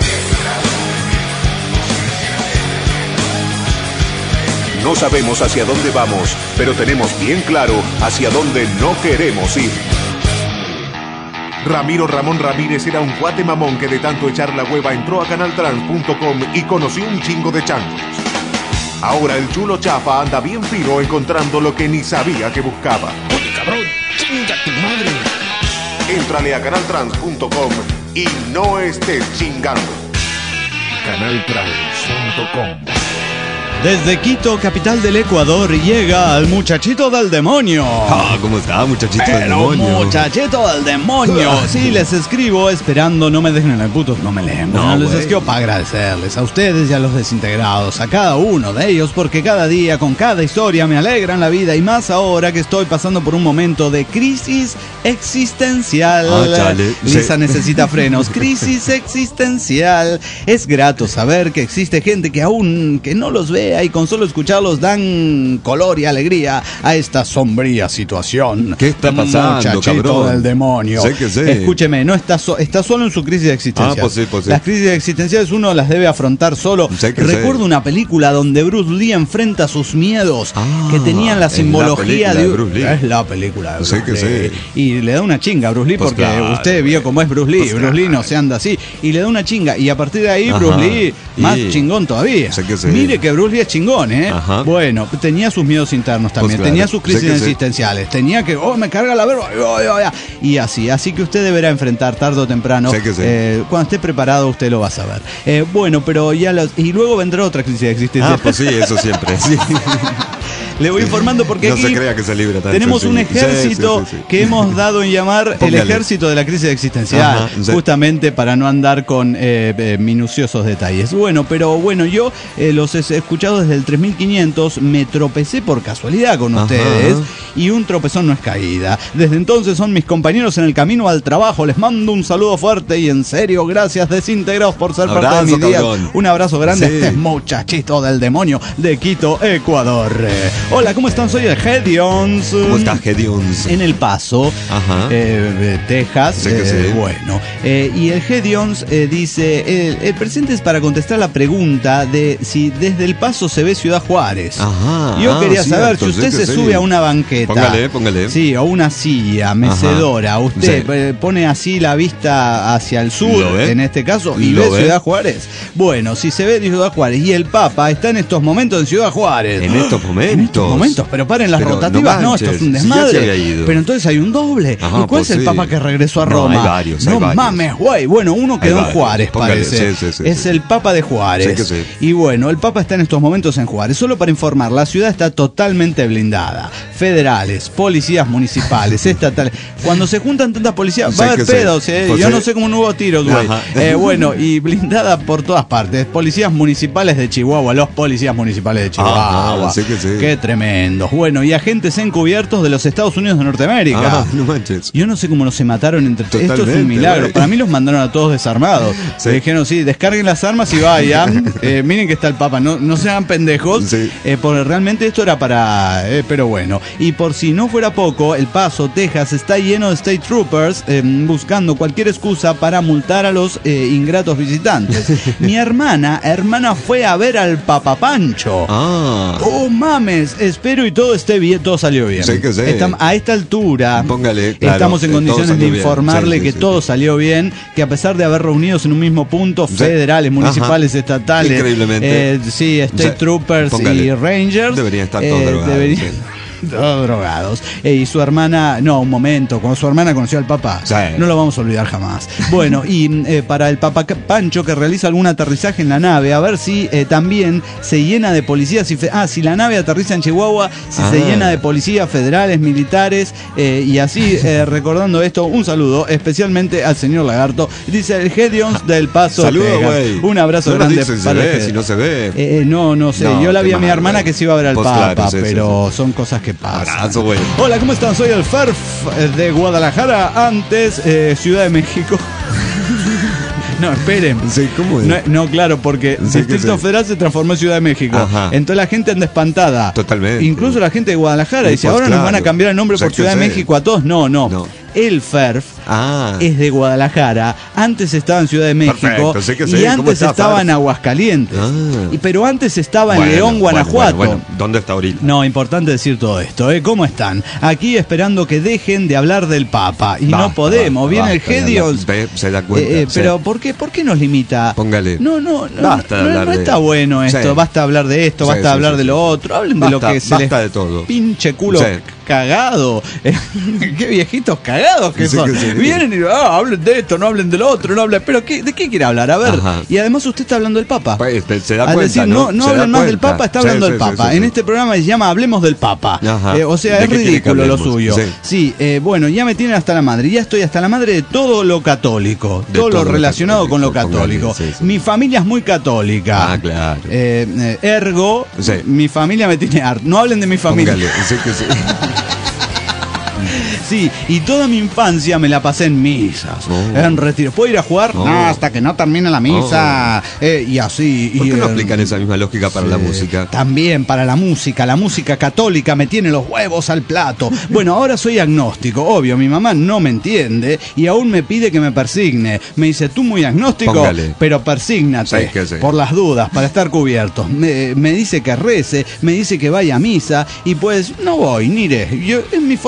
No sabemos hacia dónde vamos, pero tenemos bien claro hacia dónde no queremos ir. Ramiro Ramón Ramírez era un cuate mamón que de tanto echar la hueva entró a canal trans punto com y conoció un chingo de changos. Ahora el chulo chafa anda bien fino encontrando lo que ni sabía que buscaba. Oye, cabrón, chinga tu madre. Éntrale a canal trans punto com y no estés chingando. canal trans punto com. Desde Quito, capital del Ecuador, llega el muchachito del demonio. Ah, ¿cómo está, muchachito del Pero demonio? muchachito del demonio. Sí, les escribo esperando, no me dejen en el puto, no me leen. No, No, les güey. escribo para agradecerles a ustedes y a los desintegrados, a cada uno de ellos, porque cada día, con cada historia, me alegran la vida y más ahora que estoy pasando por un momento de crisis existencial. Ah, chale. Lisa Sí. necesita frenos. Crisis existencial. Es grato saber que existe gente que aún que no los vea y con solo escucharlos dan color y alegría a esta sombría situación. ¿Qué está pasando, Muchachito cabrón? del demonio. Sé que sé. Escúcheme, no está, so- está solo en su crisis existencial. Ah, pues sí, pues sí. Las crisis existenciales uno las debe afrontar solo. Sé que Recuerdo sé. una película donde Bruce Lee enfrenta sus miedos Ah, que tenían la es la simbología película de Bruce Lee. Es la película de Bruce Sé que Lee. sé. Y y le da una chinga a Bruce Lee, Pues porque claro, usted vio cómo es Bruce Lee. pues Bruce Lee no se anda así. Y le da una chinga. Y a partir de ahí, Ajá. Bruce Lee, más Y- chingón todavía. Sé que sí. Mire que Bruce Lee es chingón, ¿eh? Ajá. Bueno, tenía sus miedos internos también. Pues claro, tenía sus crisis sé que sí. existenciales. Tenía que, oh, me carga la verba. oh, oh, oh, Y así. Así que usted deberá enfrentar tarde o temprano. Sé que sí. eh, cuando esté preparado, usted lo va a saber. Eh, bueno, pero ya los. Y luego vendrá otra crisis existencial. Ah, pues sí, eso siempre. Sí. Le voy informando porque No aquí se crea que se libra tan tenemos un sencillo. ejército Sí, sí, sí, sí. que hemos dado en llamar el Póngale. ejército de la crisis existencial, Ajá, sí. justamente para no andar con eh, eh, minuciosos detalles. Bueno, pero bueno, yo eh, los he escuchado desde el tres mil quinientos, me tropecé por casualidad con Ajá. ustedes y un tropezón no es caída. Desde entonces son mis compañeros en el camino al trabajo. Les mando un saludo fuerte y en serio, gracias desintegrados por ser parte de Abrazo, mis días. cabrón. Un abrazo grande Sí. a este muchachito del demonio de Quito, Ecuador. Eh, Hola, ¿cómo están? Soy el Hedions. ¿Cómo estás, Hedions? En El Paso, Ajá. eh, eh, Texas. Sé que eh, sí. Bueno, eh, y el Hedions eh, dice: el, el presente es para contestar la pregunta de si desde El Paso se ve Ciudad Juárez. Ajá. Yo ah, quería saber cierto, si usted sé se que sube sí. a una banqueta. Póngale, póngale. Sí, o una silla mecedora. Ajá. Usted Sí. eh, pone así la vista hacia el sur, ¿Lo ve? en este caso, y ¿Lo ve, ve? Ciudad Juárez. Bueno, si se ve Ciudad Juárez y el Papa está en estos momentos en Ciudad Juárez. En estos momentos. En estos momentos, pero paren las Pero rotativas, no no, esto es manches, un si ya se desmadre. había ido. Pero entonces hay un doble. Ajá, ¿Y cuál pues es el sí. Papa que regresó a No, Roma? hay varios, hay no varios. mames, güey. Bueno, uno quedó Hay en varios. Juárez, Póngale, parece. sí, sí, sí, es sí. el Papa de Juárez. Sí que sí. Y bueno, el Papa está en estos momentos en Juárez. Solo para informar, la ciudad está totalmente blindada. Federales, policías municipales, estatales. Cuando se juntan tantas policías, Sí va a haber que sí. pedos, ¿eh? Pues Yo sí. no sé cómo no hubo tiros, güey. Ajá. Eh, bueno, y blindada por todas partes. Policías municipales de Chihuahua, los policías municipales de Chihuahua. Ajá, sí que sí. Qué tremendo. Bueno, y agentes encubiertos de los Estados Unidos de Norteamérica. Ah, no manches. Yo no sé cómo no se mataron entre Esto es Totalmente, un milagro. güey. Para mí los mandaron a todos desarmados. Sí. Le dijeron, sí, descarguen las armas y vayan. Eh, miren que está el Papa. No, no sean pendejos. Sí. Eh, porque realmente esto era para... eh, pero bueno. Y por si no fuera poco, El Paso, Texas, está lleno de State Troopers eh, buscando cualquier excusa para multar a los eh, ingratos visitantes. Mi hermana, hermana fue a ver al Papa Pancho. Ah. Oh, mames, espero y todo esté bien, todo salió bien. Sí que sí. Estam- a esta altura, Póngale, claro, estamos en eh, todo condiciones de salió bien. informarle Sí, sí, que sí. todo salió bien, que a pesar de haber reunidos en un mismo punto, Sí. federales, municipales, Ajá. estatales, Increíblemente. eh, sí, State Sí. Troopers Póngale. y Rangers, Deberían estar todos drogados, deberían- sí. todos drogados. Eh, y su hermana, no, un momento, cuando su hermana conoció al Papa, Sí. no lo vamos a olvidar jamás. Bueno, y eh, para el Papa Pancho que realiza algún aterrizaje en la nave, a ver si eh, también se llena de policías. Y fe- ah, si la nave aterriza en Chihuahua, si se Ah. llena de policías federales, militares, eh, y así, eh, recordando esto, un saludo especialmente al señor Lagarto. Dice el Hedions del Paso. Saludos, Texas. güey. Un abrazo No nos grande dicen si para se el ve, Hedions. si no se ve. Eh, eh, no, no sé. No, Yo la vi qué a mi mal, hermana güey. que se iba a ver al Pues Papa, claro, sí, sí, pero son cosas que pasan. Abrazo, güey. Hola, ¿cómo están? Soy el Ferf eh, de Guadalajara, antes eh, Ciudad de México. No, esperen. Sí, ¿cómo es? No, no, claro, porque Sí, que Distrito sí. Federal se transformó en Ciudad de México. Ajá. Entonces la gente anda espantada. Totalmente. Incluso la gente de Guadalajara Sí, dice, pues, ahora nos van a claro. cambiar el nombre Sí, por que Ciudad de sí. México a todos. No, no. No. El Ferf Ah. es de Guadalajara, antes estaba en Ciudad de México Perfecto, sé que sí. y ¿Cómo antes está, estaba Ferf? en Aguascalientes. Ah. Y, pero antes estaba en Bueno, León, bueno, Guanajuato. bueno, bueno. ¿Dónde está ahorita? No, importante decir todo esto, ¿eh? ¿Cómo están? Aquí esperando que dejen de hablar del Papa. Y no Basta, podemos. basta, Viene basta el de Hedions. hablar. Ve, se da cuenta, Eh, eh, sí. pero ¿por qué, ¿por qué nos limita? Póngale. No, no, no. Basta de no, hablar no de- está bueno esto. Sí. Basta hablar de esto, Sí, basta sí, hablar sí, de sí. lo otro. Hablen de lo Basta, que se basta les de todo. pinche culo Sí. cagado. Eh, qué viejitos cagados que Sí, son. que sí. Vienen y ah, hablen de esto, no hablen de lo otro, no hablen. Pero ¿qué, ¿de qué quiere hablar? A ver. Ajá. Y además usted está hablando del Papa. Pues, te- se da Al cuenta, decir, ¿no? no, no Se da hablen más del cuenta. Papa, está Sí, hablando sí, del sí, Papa. sí, En sí. este programa se llama Hablemos del Papa. Ajá. Eh, o sea, ¿De es qué quiere que ridículo lo hablemos? suyo. Sí. Sí, eh, bueno, ya me tienen hasta la madre. Ya estoy hasta la madre de todo lo católico. De todo, todo lo lo relacionado con lo católico, católico. póngale, sí, sí. Mi familia es muy católica. Ah, claro. Eh, eh, ergo, Sí. mi familia me tiene harto. No hablen de mi familia. Póngale, sí que sí. Sí, y toda mi infancia me la pasé en misas, Oh. en retiro. ¿Puedo ir a jugar? Oh. No, hasta que no termine la misa. Eh, y así. ¿Por y, qué no eh, aplican esa misma lógica para la Sí, música? También para la música. La música católica me tiene los huevos al plato. Bueno, ahora soy agnóstico. Obvio, mi mamá no me entiende y aún me pide que me persigne. Me dice, tú muy agnóstico, Póngale. pero persígnate. Sí, que sí. Por las dudas, para estar cubiertos. Me, me dice que rece, me dice que vaya a misa y pues no voy, ni iré. Yo, es mi forma de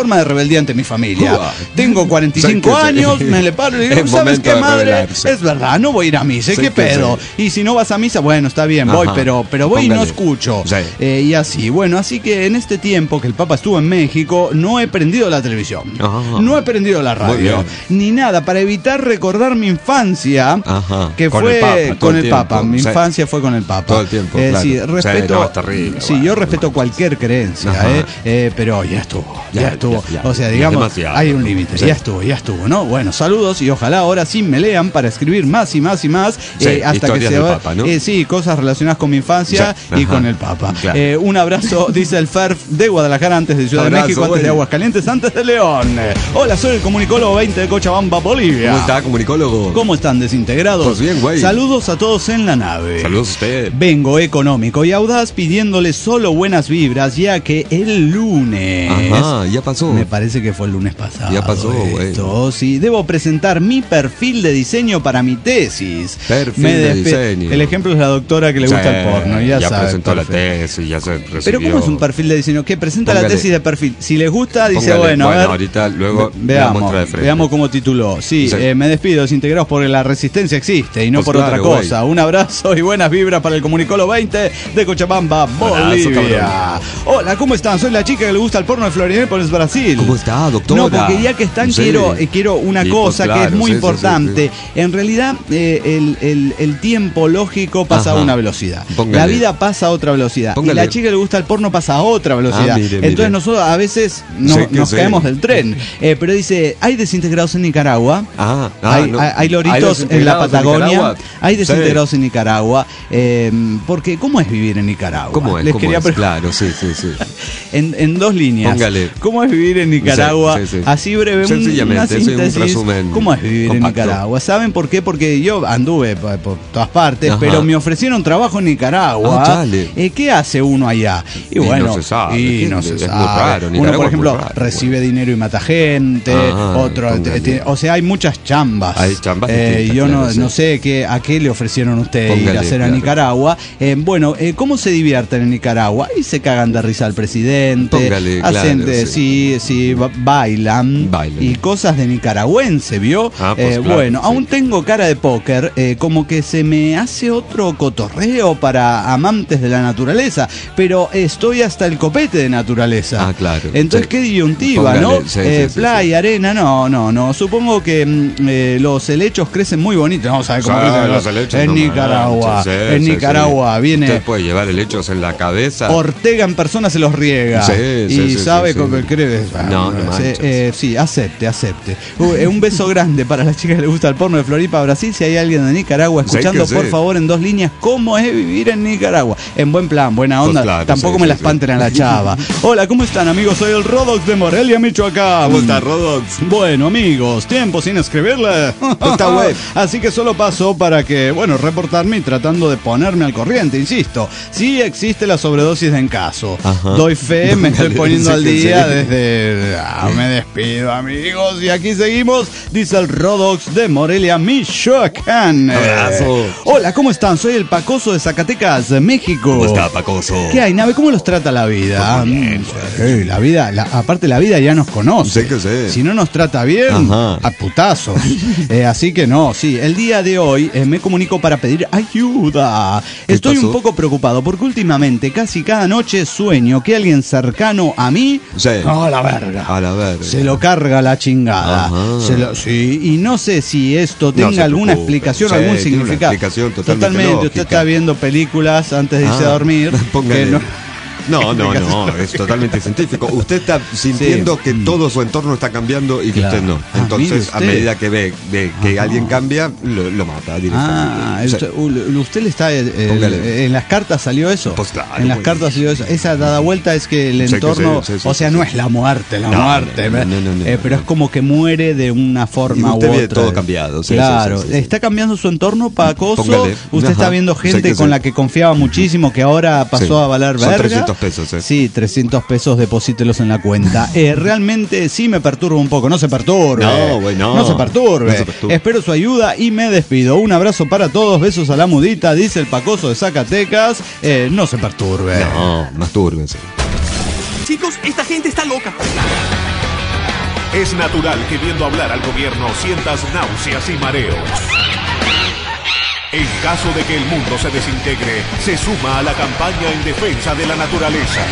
rebeldía ante mi familia. Uah. Tengo cuarenta y cinco años, me le paro y digo, Es ¿sabes momento qué, de madre? rebelarse. Es verdad, no voy a ir a misa, Sí ¿qué que pedo? sí. Y si no vas a misa, bueno, está bien, voy, Ajá. pero, pero voy y no Póngale. escucho. Sí. Eh, y así, bueno, así que en este tiempo que el Papa estuvo en México, no he prendido la televisión, Ajá. no he prendido la Muy radio, bien. ni nada, para evitar recordar mi infancia, Ajá. que Con fue el Papa, todo con el el Papa. tiempo. Mi Sí. infancia fue con el Papa. Todo el tiempo, Eh, claro. Sí, Sí, respeto. no, es terrible, sí, bueno, yo respeto bueno. cualquier creencia, Ajá. eh, eh, pero ya estuvo, ya, Ya, estuvo. ya, ya. O sea, Ya digamos, demasiado. hay un límite. Sí. Ya estuvo, ya estuvo, ¿no? Bueno, saludos y ojalá ahora sí me lean para escribir más y más y más Sí, eh, hasta que historias se del va- Papa, ¿no? eh, sí, cosas relacionadas con mi infancia Sí, y ajá. con el Papa. Claro. Eh, un abrazo, dice el Ferf de Guadalajara, antes de Ciudad Abrazo, de México, antes de güey. Aguascalientes, antes de León. Eh, Hola, soy el comunicólogo veinte de Cochabamba, Bolivia. ¿Cómo está, comunicólogo? ¿Cómo están, desintegrados? Pues bien, güey. Saludos a todos en la nave. Saludos a usted. Vengo económico y audaz pidiéndole solo buenas vibras, ya que el lunes. Ajá, ya pasó. Me parece que fue el lunes pasado. Ya pasó, güey. esto. Sí, debo presentar mi perfil de diseño para mi tesis. Perfil Me de despe- diseño. El ejemplo es la doctora que le gusta Sí, el porno, ya, ya sabe. presentó la perfecto. tesis, ya se recibió. Pero ¿cómo es un perfil de diseño? ¿Qué presenta la Póngale. tesis de perfil? Si les gusta, dice, Póngale. bueno, a Bueno, ver. ahorita, luego, Ve- la veamos, muestra de frente. veamos cómo tituló. Sí, Sí. eh, me despido, desintegrados, porque la resistencia existe y no Pues por claro, otra cosa. Un abrazo y buenas vibras para el Comunicolo veinte de Cochabamba, Bolivia. Hola, ¿cómo están? Soy la chica que le gusta el porno de Florianópolis, Brasil. ¿Cómo está, doctora? No, porque ya que están, Sí. quiero, eh, quiero una Sí, cosa pues que es claro, muy sí, sí, importante. sí, En realidad, eh, el, el- el tiempo lógico pasa Ajá. a una velocidad. Póngale. La vida pasa a otra velocidad. Póngale. Y la chica que le gusta el porno pasa a otra velocidad. Ah, mire, Entonces mire. nosotros a veces no- Sí, que nos sí. caemos del tren. Eh, pero dice, ¿hay desintegrados en Nicaragua? Ah, ah, hay, no. hay- hay loritos en la desintegrados Patagonia, Nicaragua? hay desintegrados Sí. en Nicaragua, eh, porque ¿cómo es vivir en Nicaragua? ¿Cómo es? Les ¿Cómo quería es? pre- Claro, sí, sí, sí. en, en dos líneas. Póngale. ¿Cómo es vivir en Nicaragua? Sí, sí, sí. Así breve, un- Sencillamente, una sí, un síntesis. resumen ¿Cómo es vivir compacto. en Nicaragua? ¿Saben por qué? Porque yo anduve por, por todas partes, Ajá. pero me ofrecieron trabajo en Nicaragua. Ah, chale. Eh, ¿Qué hace uno allá? Y, Y no bueno, se sabe, y es no muy se raro, sabe. Uno, Nicaragua por es muy ejemplo, raro, recibe dinero y mata gente. Ah, otro, póngale. tiene- o sea, hay muchas chambas. Hay chambas Eh, distintas, yo no, claro, sí. no sé qué, a qué le ofrecieron a usted ir Póngale, a hacer a claro. Nicaragua. Eh, bueno, eh, ¿cómo se divierten en Nicaragua? Y se cagan de risa al presidente. Póngale, hacen, claro, eh, sí, sí, ba- bailan, Bailan. y cosas de nicaragüense, ¿vio? Ah, pues Eh, claro, bueno, sí. aún tengo cara de póker, eh, como que se me hace otro cotorreo para amantes de la naturaleza, pero estoy hasta el copete de naturaleza. Ah, claro. Entonces, Sí. qué disyuntiva, Póngale, ¿no? sí, Eh, sí, sí, playa, arena, no, no, no. Supongo que mm, eh, los helechos crecen muy bonitos. Vamos a ver cómo Sí, crecen los helechos, en no Nicaragua. manches, sí, en sí, Nicaragua sí. viene Usted puede llevar helechos en la cabeza. Ortega en persona, se los riega. Sí, y sí, sí, sabe sí, cómo sí. cree. No, no Sí, manches. eh, sí, acepte, acepte. Uh, eh, un beso grande para la chica que le gusta el porno de Floripa, Brasil. Si hay alguien de Nicaragua Sí, escuchando, que sí. por favor, en dos líneas, ¿cómo es vivir en Nicaragua? En buen plan, buena onda. Pues claro, Tampoco sí, me sí, la sí. espanten a la chava. Hola, ¿cómo están, amigos? Soy el Rodox de Morelia, Michoacán. ¿Cómo está, Rodox? Bueno, amigos, tiempo sin escribirle. Está güey. Así que solo paso para que, bueno, reportarme y tratando de ponerme al corriente, insisto. Sí existe la sobredosis de encaso. Ajá. Doy fe, me estoy Póngale, poniendo sí al que día sí. desde... Ah, me despido, amigos. Y aquí seguimos, dice el Rodox de Morelia, Michoacán. Abrazo. Hola, ¿cómo están? Soy el Pacoso de Zacatecas, México. ¿Cómo está, Pacoso? ¿Qué hay, nave? ¿Cómo los trata la vida? Muy bien, Mm, sí, la vida, la- aparte la vida ya nos conoce. Sí que sí. Si no nos trata bien, Ajá. a putazos. Eh, así que no, sí. El día de hoy eh, me comunico para pedir ayuda. ¿Qué Estoy pasó? un poco preocupado porque últimamente casi cada noche sueño que alguien cercano a mí, Sí. a la verga, A la verga. se lo carga la chingada. Ajá. Se lo- sí, y no sé si esto No tenga se alguna preocupe. explicación o Sí, algún tiene una significado. explicación totalmente Usted lógica. está viendo películas antes de irse Ah, a dormir. póngale. que no- No, no, no, es totalmente científico. Usted está sintiendo Sí. que todo su entorno está cambiando y que Claro. usted no. Ah, Entonces, mire a usted. medida que ve, ve que Ajá. alguien cambia, lo, lo mata directamente. Ah, Sí. usted, u- usted le está. eh, eh, Póngale. en las cartas salió eso. Pues claro, en las muy cartas salió eso. Esa dada vuelta es que el Sí, que entorno. sí, sí, sí, o sea, sí, no sí. es la muerte, la No, muerte. no, ¿ve? no, no, no, Eh, no, pero no. es como que muere de una forma Y usted u ve otra. todo cambiado, sí, sí, claro. sí, sí, sí. Está cambiando su entorno, Pacoso. Póngale. Usted Ajá. está viendo Sí, gente que con sí. la que confiaba muchísimo que ahora pasó Sí. a valer Son verga. trescientos pesos, eh. Sí, trescientos pesos, deposítelos en la cuenta. Eh, realmente sí me perturba un poco. No se perturbe. No, güey, no. No se perturbe. No se perturbe. Espero su ayuda y me despido. Un abrazo para todos. Besos a la mudita, dice el Pacoso de Zacatecas. Eh, no se perturbe. No, mastúrbense. Chicos, esta gente está loca. Es natural que viendo hablar al gobierno sientas náuseas y mareos. En caso de que el mundo se desintegre, se suma a la campaña en defensa de la naturaleza.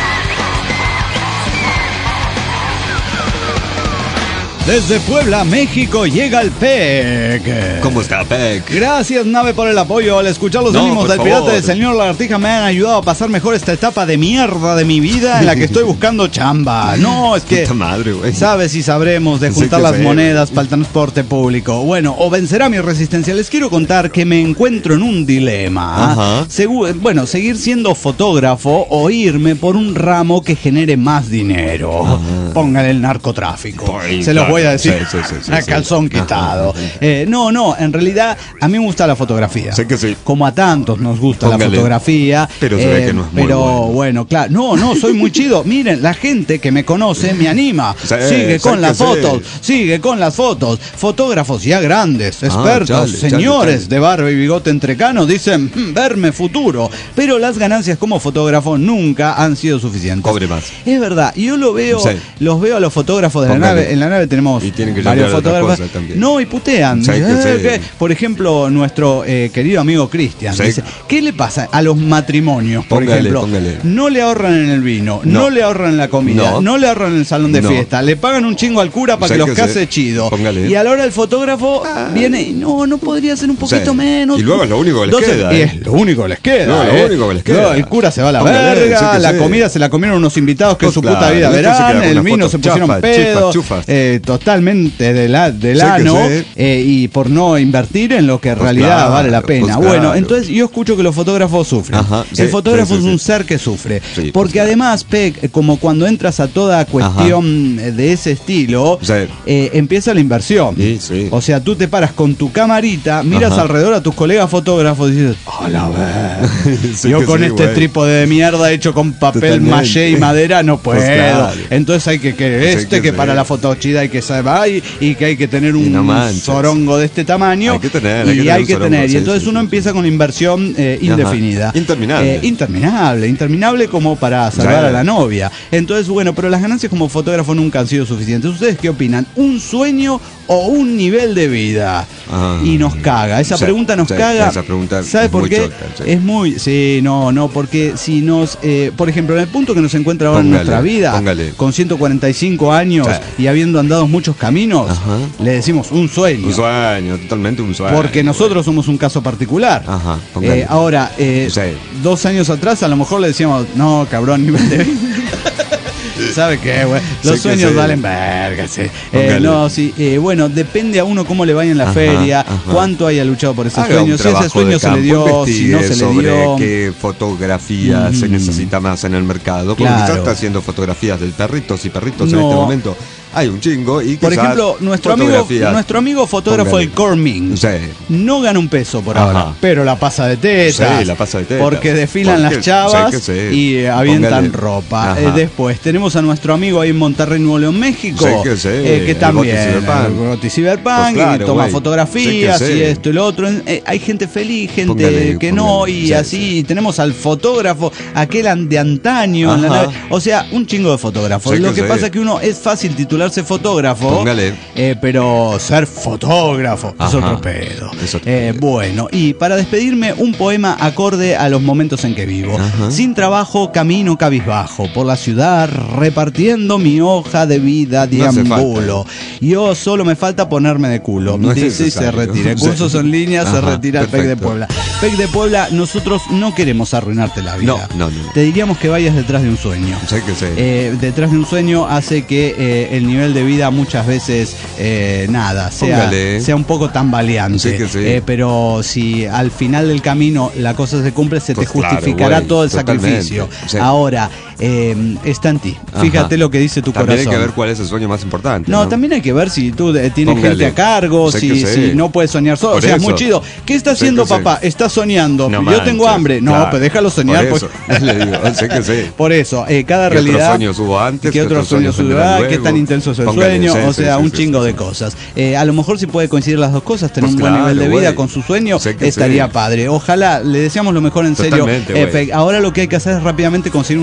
Desde Puebla, México, llega el P E C. ¿Cómo está, P E C? Gracias, Nave, por el apoyo. Al escuchar los No, ánimos por del favor. pirata del señor Lagartija me han ayudado a pasar mejor esta etapa de mierda de mi vida en la que estoy buscando chamba. No, es que... Puta madre, güey. Sabes y sabremos de Sí juntar que las sé. monedas para el transporte público. Bueno, o vencerá mi resistencia. Les quiero contar que me encuentro en un dilema. Ajá. Segu- bueno, seguir siendo fotógrafo o irme por un ramo que genere más dinero. Póngale el narcotráfico. Ay, Se los claro. voy a decir. Sí, sí, sí, sí, a sí. calzón quitado. Ajá. Eh, no, no, en realidad a mí me gusta la fotografía. Sé que sí. Como a tantos nos gusta Póngale. la fotografía. Pero se ve que no es muy Pero bueno. bueno, claro. No, no, soy muy chido. Miren, la gente que me conoce me anima. Sí, Sigue sé con que las sí. fotos. Sigue con las fotos. Fotógrafos ya grandes, expertos, chale, chale, señores chale. de barba y bigote entrecanos dicen "Mm, verme futuro". Pero las ganancias como fotógrafo nunca han sido suficientes. Cobre más. Es verdad. Yo lo veo, Sí. los veo a los fotógrafos de la Póngale. nave. En la nave tenemos Y tienen que varios cambiar otras fotógrafos. cosas también. No, y putean. Sí, que Eh, sí. que- Por ejemplo, nuestro eh, querido amigo Cristian Sí. dice, ¿qué le pasa a los matrimonios, por Póngale, ejemplo? póngale. No le ahorran en el vino, no, No. le ahorran en la comida, no, No. le ahorran en el salón de No. fiesta, le pagan un chingo al cura para Sí que los que case sí. chido. Póngale. Y a la hora el fotógrafo viene y no, no podría ser un poquito Sí. menos. Y luego es lo único que les Entonces, queda, y ¿eh? es lo único que les queda. No, lo ¿eh? único que les queda. Luego el cura se va a la Póngale, verga, sí que la sí. comida se la comieron unos invitados que en Pues su puta claro, vida este se queda verán, con el una vino foto se pusieron chafa, pedos, chifas, chufas. eh, totalmente del, a- del Sí que ano, sí. eh, y por no invertir en lo que en Pues realidad claro, vale la pena. pues Bueno, claro. entonces yo escucho que los fotógrafos sufren. Ajá, sí, el fotógrafo sí, sí, es un sí. ser que sufre. Sí, pues porque claro. además, Pec, como cuando entras a toda cuestión eh, de ese estilo, Sí. eh, empieza la inversión. Sí, sí. O sea, tú te paras con tu camarita, miras Ajá. alrededor a tus colegas fotógrafos y dices, a la ver. Sí Yo que con sí, este güey. trípode de mierda hecho con papel Totalmente. maché y madera no puedo. Pues claro. Entonces hay que que Sí este que que sí. para la foto chida hay que saber y, y que hay que tener Y un no manches. zorongo de este tamaño. Hay que tener, y hay que tener hay un que zorongo, tener. Y sí, entonces sí, uno sí, empieza sí. con inversión eh, indefinida. Interminable. Eh, interminable, interminable como para salvar Ya. a la novia. Entonces, bueno, pero las ganancias como fotógrafo nunca han sido suficientes. ¿Ustedes qué opinan? ¿Un sueño o un nivel de vida? Ah. Y nos caga. Esa Sí, pregunta nos sí, caga. esa pregunta ¿Sabe es por muy qué? chota, sí. Es muy. Sí, no, no, porque si nos. eh, por ejemplo, en el punto que nos encuentra ahora Póngale, en nuestra vida, póngale. con ciento cuarenta y cinco años Sí. y habiendo andado muchos caminos, Ajá. le decimos un sueño. Un sueño, totalmente un sueño. Porque nosotros somos un caso particular. Ajá, póngale. Eh, ahora, eh, Sí. dos años atrás a lo mejor le decíamos, no, cabrón, nivel de vida. ¿Sabe qué, güey? Los Sí que sueños sí. valen verga, sí. Eh, Póngale. no, sí, eh, bueno, depende a uno cómo le vaya en la Ajá, feria, ajá. cuánto haya luchado por ese Haga sueño, un si ese trabajo sueño de se le campo, dio, si no investigue se le sobre dio. qué fotografía se Mm. necesita más en el mercado. Porque Claro. quizás está haciendo fotografías de perritos y perritos en No. este momento. Hay un chingo y Por quizás ejemplo, nuestro amigo, fotografías- nuestro amigo fotógrafo Póngale. el Corming Sí. no gana un peso por Ajá. ahora, pero la pasa de tetas. Sí, la pasa de tetas. Porque desfilan Porque las chavas sé que sí. y eh, avientan Póngale. ropa. Ajá. Eh, después tenemos a nuestro amigo ahí en Monterrey, Nuevo León, México, Sí que sí, eh, que el también Goti Cyberpunk. el Goti Cyberpunk, Pues claro, y toma güey. fotografías Sí que sí. y esto y lo otro. Eh, hay gente feliz, gente Póngale, que no, póngale. y Sí, así. sí. Y tenemos al fotógrafo, aquel an- de antaño. en la Ajá. nave. O sea, un chingo de fotógrafos. Sí Lo que que sí. pasa es que uno es fácil titularse fotógrafo. Póngale. Eh, pero ser fotógrafo es Ajá. otro pedo. Es otro Eh, pedo. bueno, y para despedirme, un poema acorde a los momentos en que vivo. Ajá. Sin trabajo, camino cabizbajo por la ciudad, repartiendo mi hoja de vida, No hace deambulo. Yo solo me falta ponerme de culo. No es Dice y se necesario. retira. Sí. Cursos en línea, se Ajá, retira el P E C de perfecto. Puebla. P E C de Puebla, nosotros no queremos arruinarte la vida. No, no, no. Te diríamos que vayas detrás de un sueño. Sé que sí. Eh, detrás de un sueño hace que eh, el nivel de vida muchas veces eh, nada sea, Póngale. sea un poco tambaleante. Sí que sí. Eh, pero si al final del camino la cosa se cumple, se Pues te claro, justificará güey, todo el totalmente. sacrificio. Sí. Ahora, eh, está en ti. Ajá. Fíjate lo que dice tu También corazón. hay que ver cuál es el sueño más importante. No, también hay que ver si tú eh, tienes Póngale. gente a cargo, Sé si, que sí. si no puedes soñar solo. Por o sea, es eso. muy chido. ¿Qué está Sé haciendo que sí. papá? Está soñando. No Yo tengo manches, hambre. No, claro. pues déjalo soñar. Por pues. eso, le digo, sé que sí. Por eso, eh, cada ¿Qué realidad. otros sueños hubo antes? ¿Qué ¿Qué otros otros sueños sueños hubo? vendrán Ah, ¿Qué luego? tan intenso es el Póngale, sueño? sí, o sí, sea, sí, un sí, chingo sí, de sí. cosas. Eh, a lo mejor si puede coincidir las dos cosas, tener Pues un buen claro, nivel de vida güey. con su sueño, Sé que estaría sí. padre. Ojalá, le deseamos lo mejor en serio. Totalmente, Eh, güey. fe- ahora lo que hay que hacer es rápidamente conseguir una chamba Sí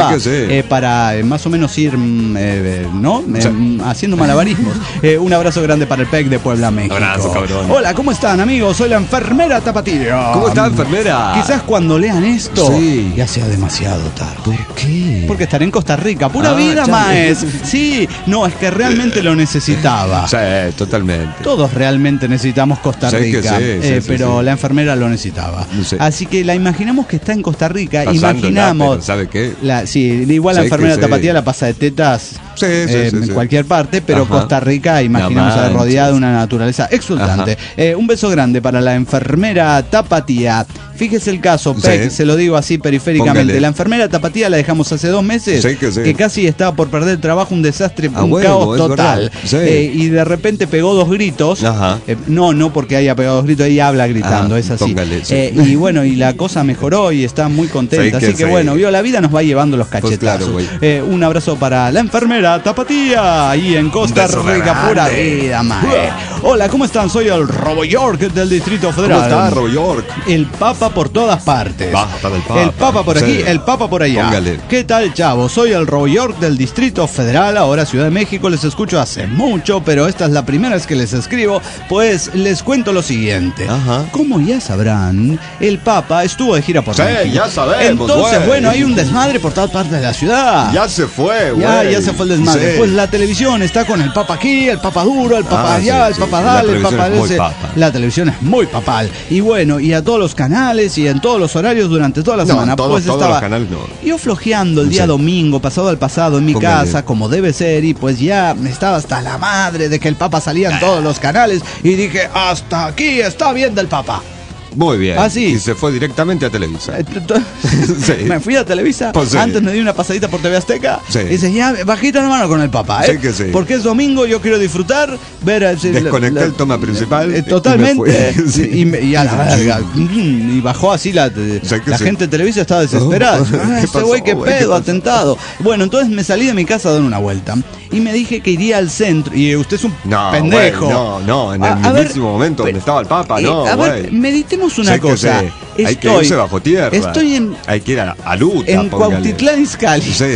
papa, Sí, sí. eh, para eh, más o menos ir, mm, eh, ¿no? Eh, Sí. mm, haciendo malabarismos. Eh, un abrazo grande para el P E C de Puebla, México. Abrazo, cabrón. Hola, ¿cómo están, amigos? Soy la enfermera Tapatío. ¿Cómo está, enfermera? Quizás cuando lean esto Sí. ya sea demasiado tarde. ¿Por qué? Porque estaré en Costa Rica. Pura Ah, vida, ya. maes. Sí, no, es que realmente lo necesitaba. Sí, totalmente. Todos realmente necesitamos Costa Sí, que Rica, sí, sí, eh, sí, pero sí. la enfermera lo necesitaba. Sí. Así que la imaginamos que está en Costa Rica. Pasándola, Imaginamos. pero ¿sabe qué? La, sí, igual la Sí, enfermera que sí. Tapatía la pasa de tetas Sí, sí, eh, sí, en sí. cualquier parte, pero Ajá. Costa Rica imaginamos No a rodeada de manches. una naturaleza exultante. Ajá. Eh, un beso grande para la enfermera Tapatía. Fíjese el caso, Peck, Sí. se lo digo así periféricamente. Póngale. La enfermera Tapatía la dejamos hace dos meses, Sí, que sí. casi estaba por perder el trabajo, un desastre, Ah, un huevo, caos es total. verdad. Sí. Eh, y de repente pegó dos gritos. Ajá. Eh, no, no porque haya pegado dos gritos, ella habla gritando, Ah, es así. póngale, sí. Eh, y bueno, y la cosa mejoró y está muy contenta. Sí, que así que sí. bueno, vio, la vida nos va llevando los Pues cachetazos. claro, güey. Eh, un abrazo para la enfermera Tapatía, ahí en Costa beso Rica, grande. pura vida, mae. Hola, ¿cómo están? Soy el Robo York del Distrito ¿Cómo Federal. está, Robo York? El Papa por todas partes. Basta del Papa. El Papa por aquí, Sí. el Papa por allá. Póngale. ¿Qué tal, chavo? Soy el Robo York del Distrito Federal, ahora Ciudad de México. Les escucho hace mucho, pero esta es la primera vez que les escribo, pues les cuento lo siguiente. Ajá. Como ya sabrán, el Papa estuvo de gira por Sí, México. ya sabemos, Entonces, güey. bueno, hay un desmadre por todas partes de la ciudad. Ya se fue, güey. Ya, ya se fue el desmadre. Sí. Pues la televisión está con el Papa aquí, el Papa duro, el Papa Ah, allá, sí, el sí. Papa La dale, el televisión Papa es muy ese. papa. La televisión es muy papal. Y bueno, y a todos los canales y en todos los horarios durante toda la No, semana. todos- pues todos estaba los canales no. yo flojeando el día Sí. domingo, pasado al pasado, en mi Póngale. casa, como debe ser, y pues ya estaba hasta la madre de que el Papa salía en todos los canales. Y dije, hasta aquí está bien del Papa. Muy bien. Ah, sí. Y se fue directamente a Televisa. Eh, t- t- Sí. Me fui a Televisa, Pues sí. antes me di una pasadita por T V Azteca, Sí. y dice, ya, bajita la mano con el Papa, ¿eh? Sí que sí. Porque es domingo, yo quiero disfrutar, ver... eh, Desconecté la- el toma principal eh, y totalmente, me fui. Sí. y, me- y a la verga, y bajó así, la, Sí que la sí. gente de Televisa estaba desesperada. Oh, Ah, ¿qué este pasó, güey, qué güey? ¿Qué pedo, pasó? atentado. Bueno, entonces me salí de mi casa a dar una vuelta, y me dije que iría al centro, y usted es un No, pendejo. güey, no, no, en A- el a ver, mismísimo momento donde estaba el Papa, eh, no, a ver, güey. meditemos una Sí que cosa. sí. Hay que Estoy- irse bajo tierra. Estoy en, Hay que ir a, a Luta, en póngale. Cuautitlán Izcalli. Sí,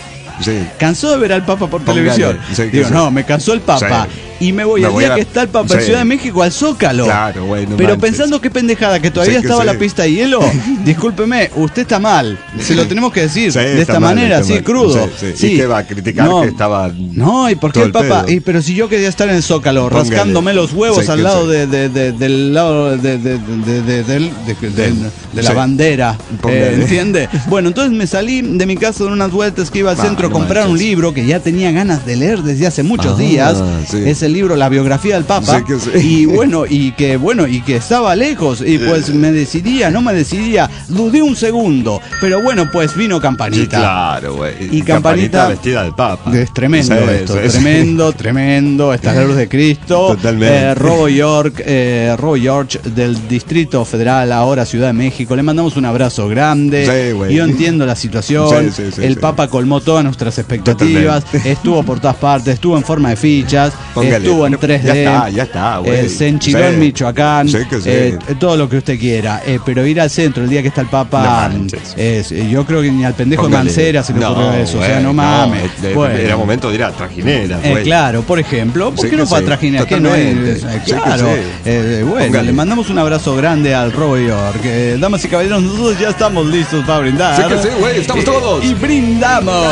sí. Cansó de ver al Papa por Póngale, televisión. sí, que Digo, sí. no, me cansó el Papa. Sí. Y me voy Me al voy día a- que está el Papa en sí. Ciudad de México al Zócalo. Claro, güey, no Pero manches. pensando qué pendejada, que todavía Sí, que estaba sí. la pista de hielo. Discúlpeme, usted está mal. Se lo tenemos que decir Sí, de está esta mal, manera, está así mal. crudo. Sí, sí. ¿Y qué va a criticar que estaba No, ¿y por qué todo el el Papa? pedo? Y, pero si yo quería estar en el Zócalo, Póngale. rascándome los huevos Sí, al que lado sí. de, de- de- del lado de, de- de- de- del- de- de- de- de la Sí. bandera. Póngale. eh, ¿Entiende? Bueno, entonces me salí de mi casa en unas vueltas que iba al Ah, centro a no comprar un manches. libro que ya tenía ganas de leer desde hace muchos Ah, días. sí. Es el libro La biografía del Papa. Sí, que sí. Y bueno, y que bueno, y que estaba lejos. Y pues me decidía, no me decidía. Dudé un segundo. Pero bueno, pues vino Sí, Campanita. claro, güey. Y Campanita- vestida del Papa. Es tremendo Sí, esto, sí, sí. tremendo, tremendo. Esta es la luz de Cristo. Totalmente. Eh, Robo York, eh, Robo York del Distrito Federal, ahora Ciudad de México. Le mandamos un abrazo grande. Sí, güey. Yo entiendo la situación. Sí, sí, sí, El sí. Papa colmó todas nuestras expectativas. Totalmente. Estuvo por todas partes, estuvo en forma de fichas, Póngale, estuvo en pero tres D. ya está, ya está, güey. eh, se enchiló en Sí. Michoacán. Sí que sí. eh, todo lo que usted quiera. Eh, pero ir al centro el día que está el Papa, No manches. es, eh, yo creo que ni al pendejo Póngale. de Mancera se le No, ocurrió eso. O sea, güey, no mames. eh, Bueno. Era momento de ir a Trajineras, Eh, güey. claro, por ejemplo, ¿por Sí qué no que para sí, Trajineras? ¿Qué no hay? totalmente. Eh, Sí que claro. sí. Eh, bueno, Póngale. le mandamos un abrazo grande al Robo York. Eh, damas y caballeros, nosotros ya estamos listos para brindar. Sí que sí, güey, estamos Y- todos. Y brindamos.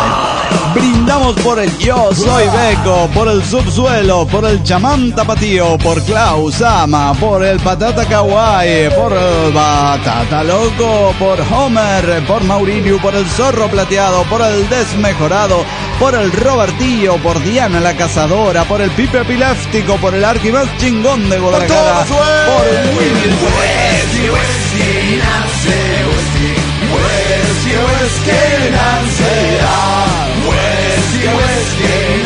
Brindamos por el Yo Soy Beco, por el Subsuelo, por el Chamán Tapatío, por Klaus Ama, por el Patata Kawaii, por el Batata Loco, por Homer, por Mauricio, por el Zorro Plateado, por el Desmejorado, por el Robertillo, por Diana la Cazadora, por el Pipe Epiléptico, por el Arqui más chingón de Guadalajara, todos, güey. por Willy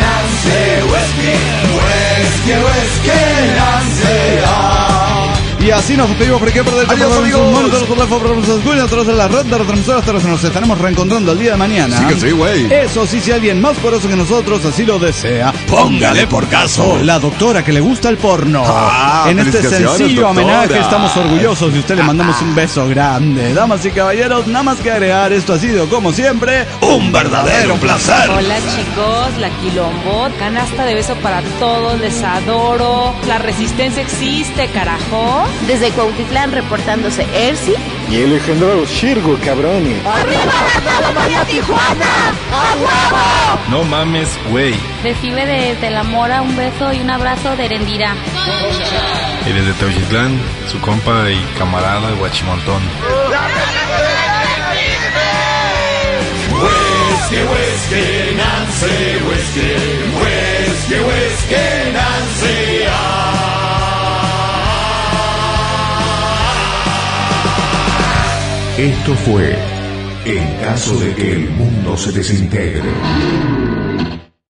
Y así nos despedimos por aquí. Adiós, amigos. Nosotros en la red de retransmisoras terrestres nos estaremos reencontrando el día de mañana. Sí que sí, güey. Eso sí, si alguien más poderoso que nosotros así lo desea, Póngale por caso. la doctora que le gusta el porno. Ah, en este felicitaciones, sencillo doctora. homenaje estamos orgullosos y usted le mandamos un beso grande. Damas y caballeros, nada más que agregar, esto ha sido como siempre Un verdadero placer. Hola chicos, la Quilombot, canasta de beso para todos, les adoro. La resistencia existe, carajo. Desde Cuautitlán reportándose Ersi. Y el legendario Shirgo, cabrones. No mames, güey. Recibe desde la Mora un beso y un abrazo de Erendira. Y desde Teuchitlán, su compa y camarada Guachimontón. Esto fue En caso de que el mundo se desintegre.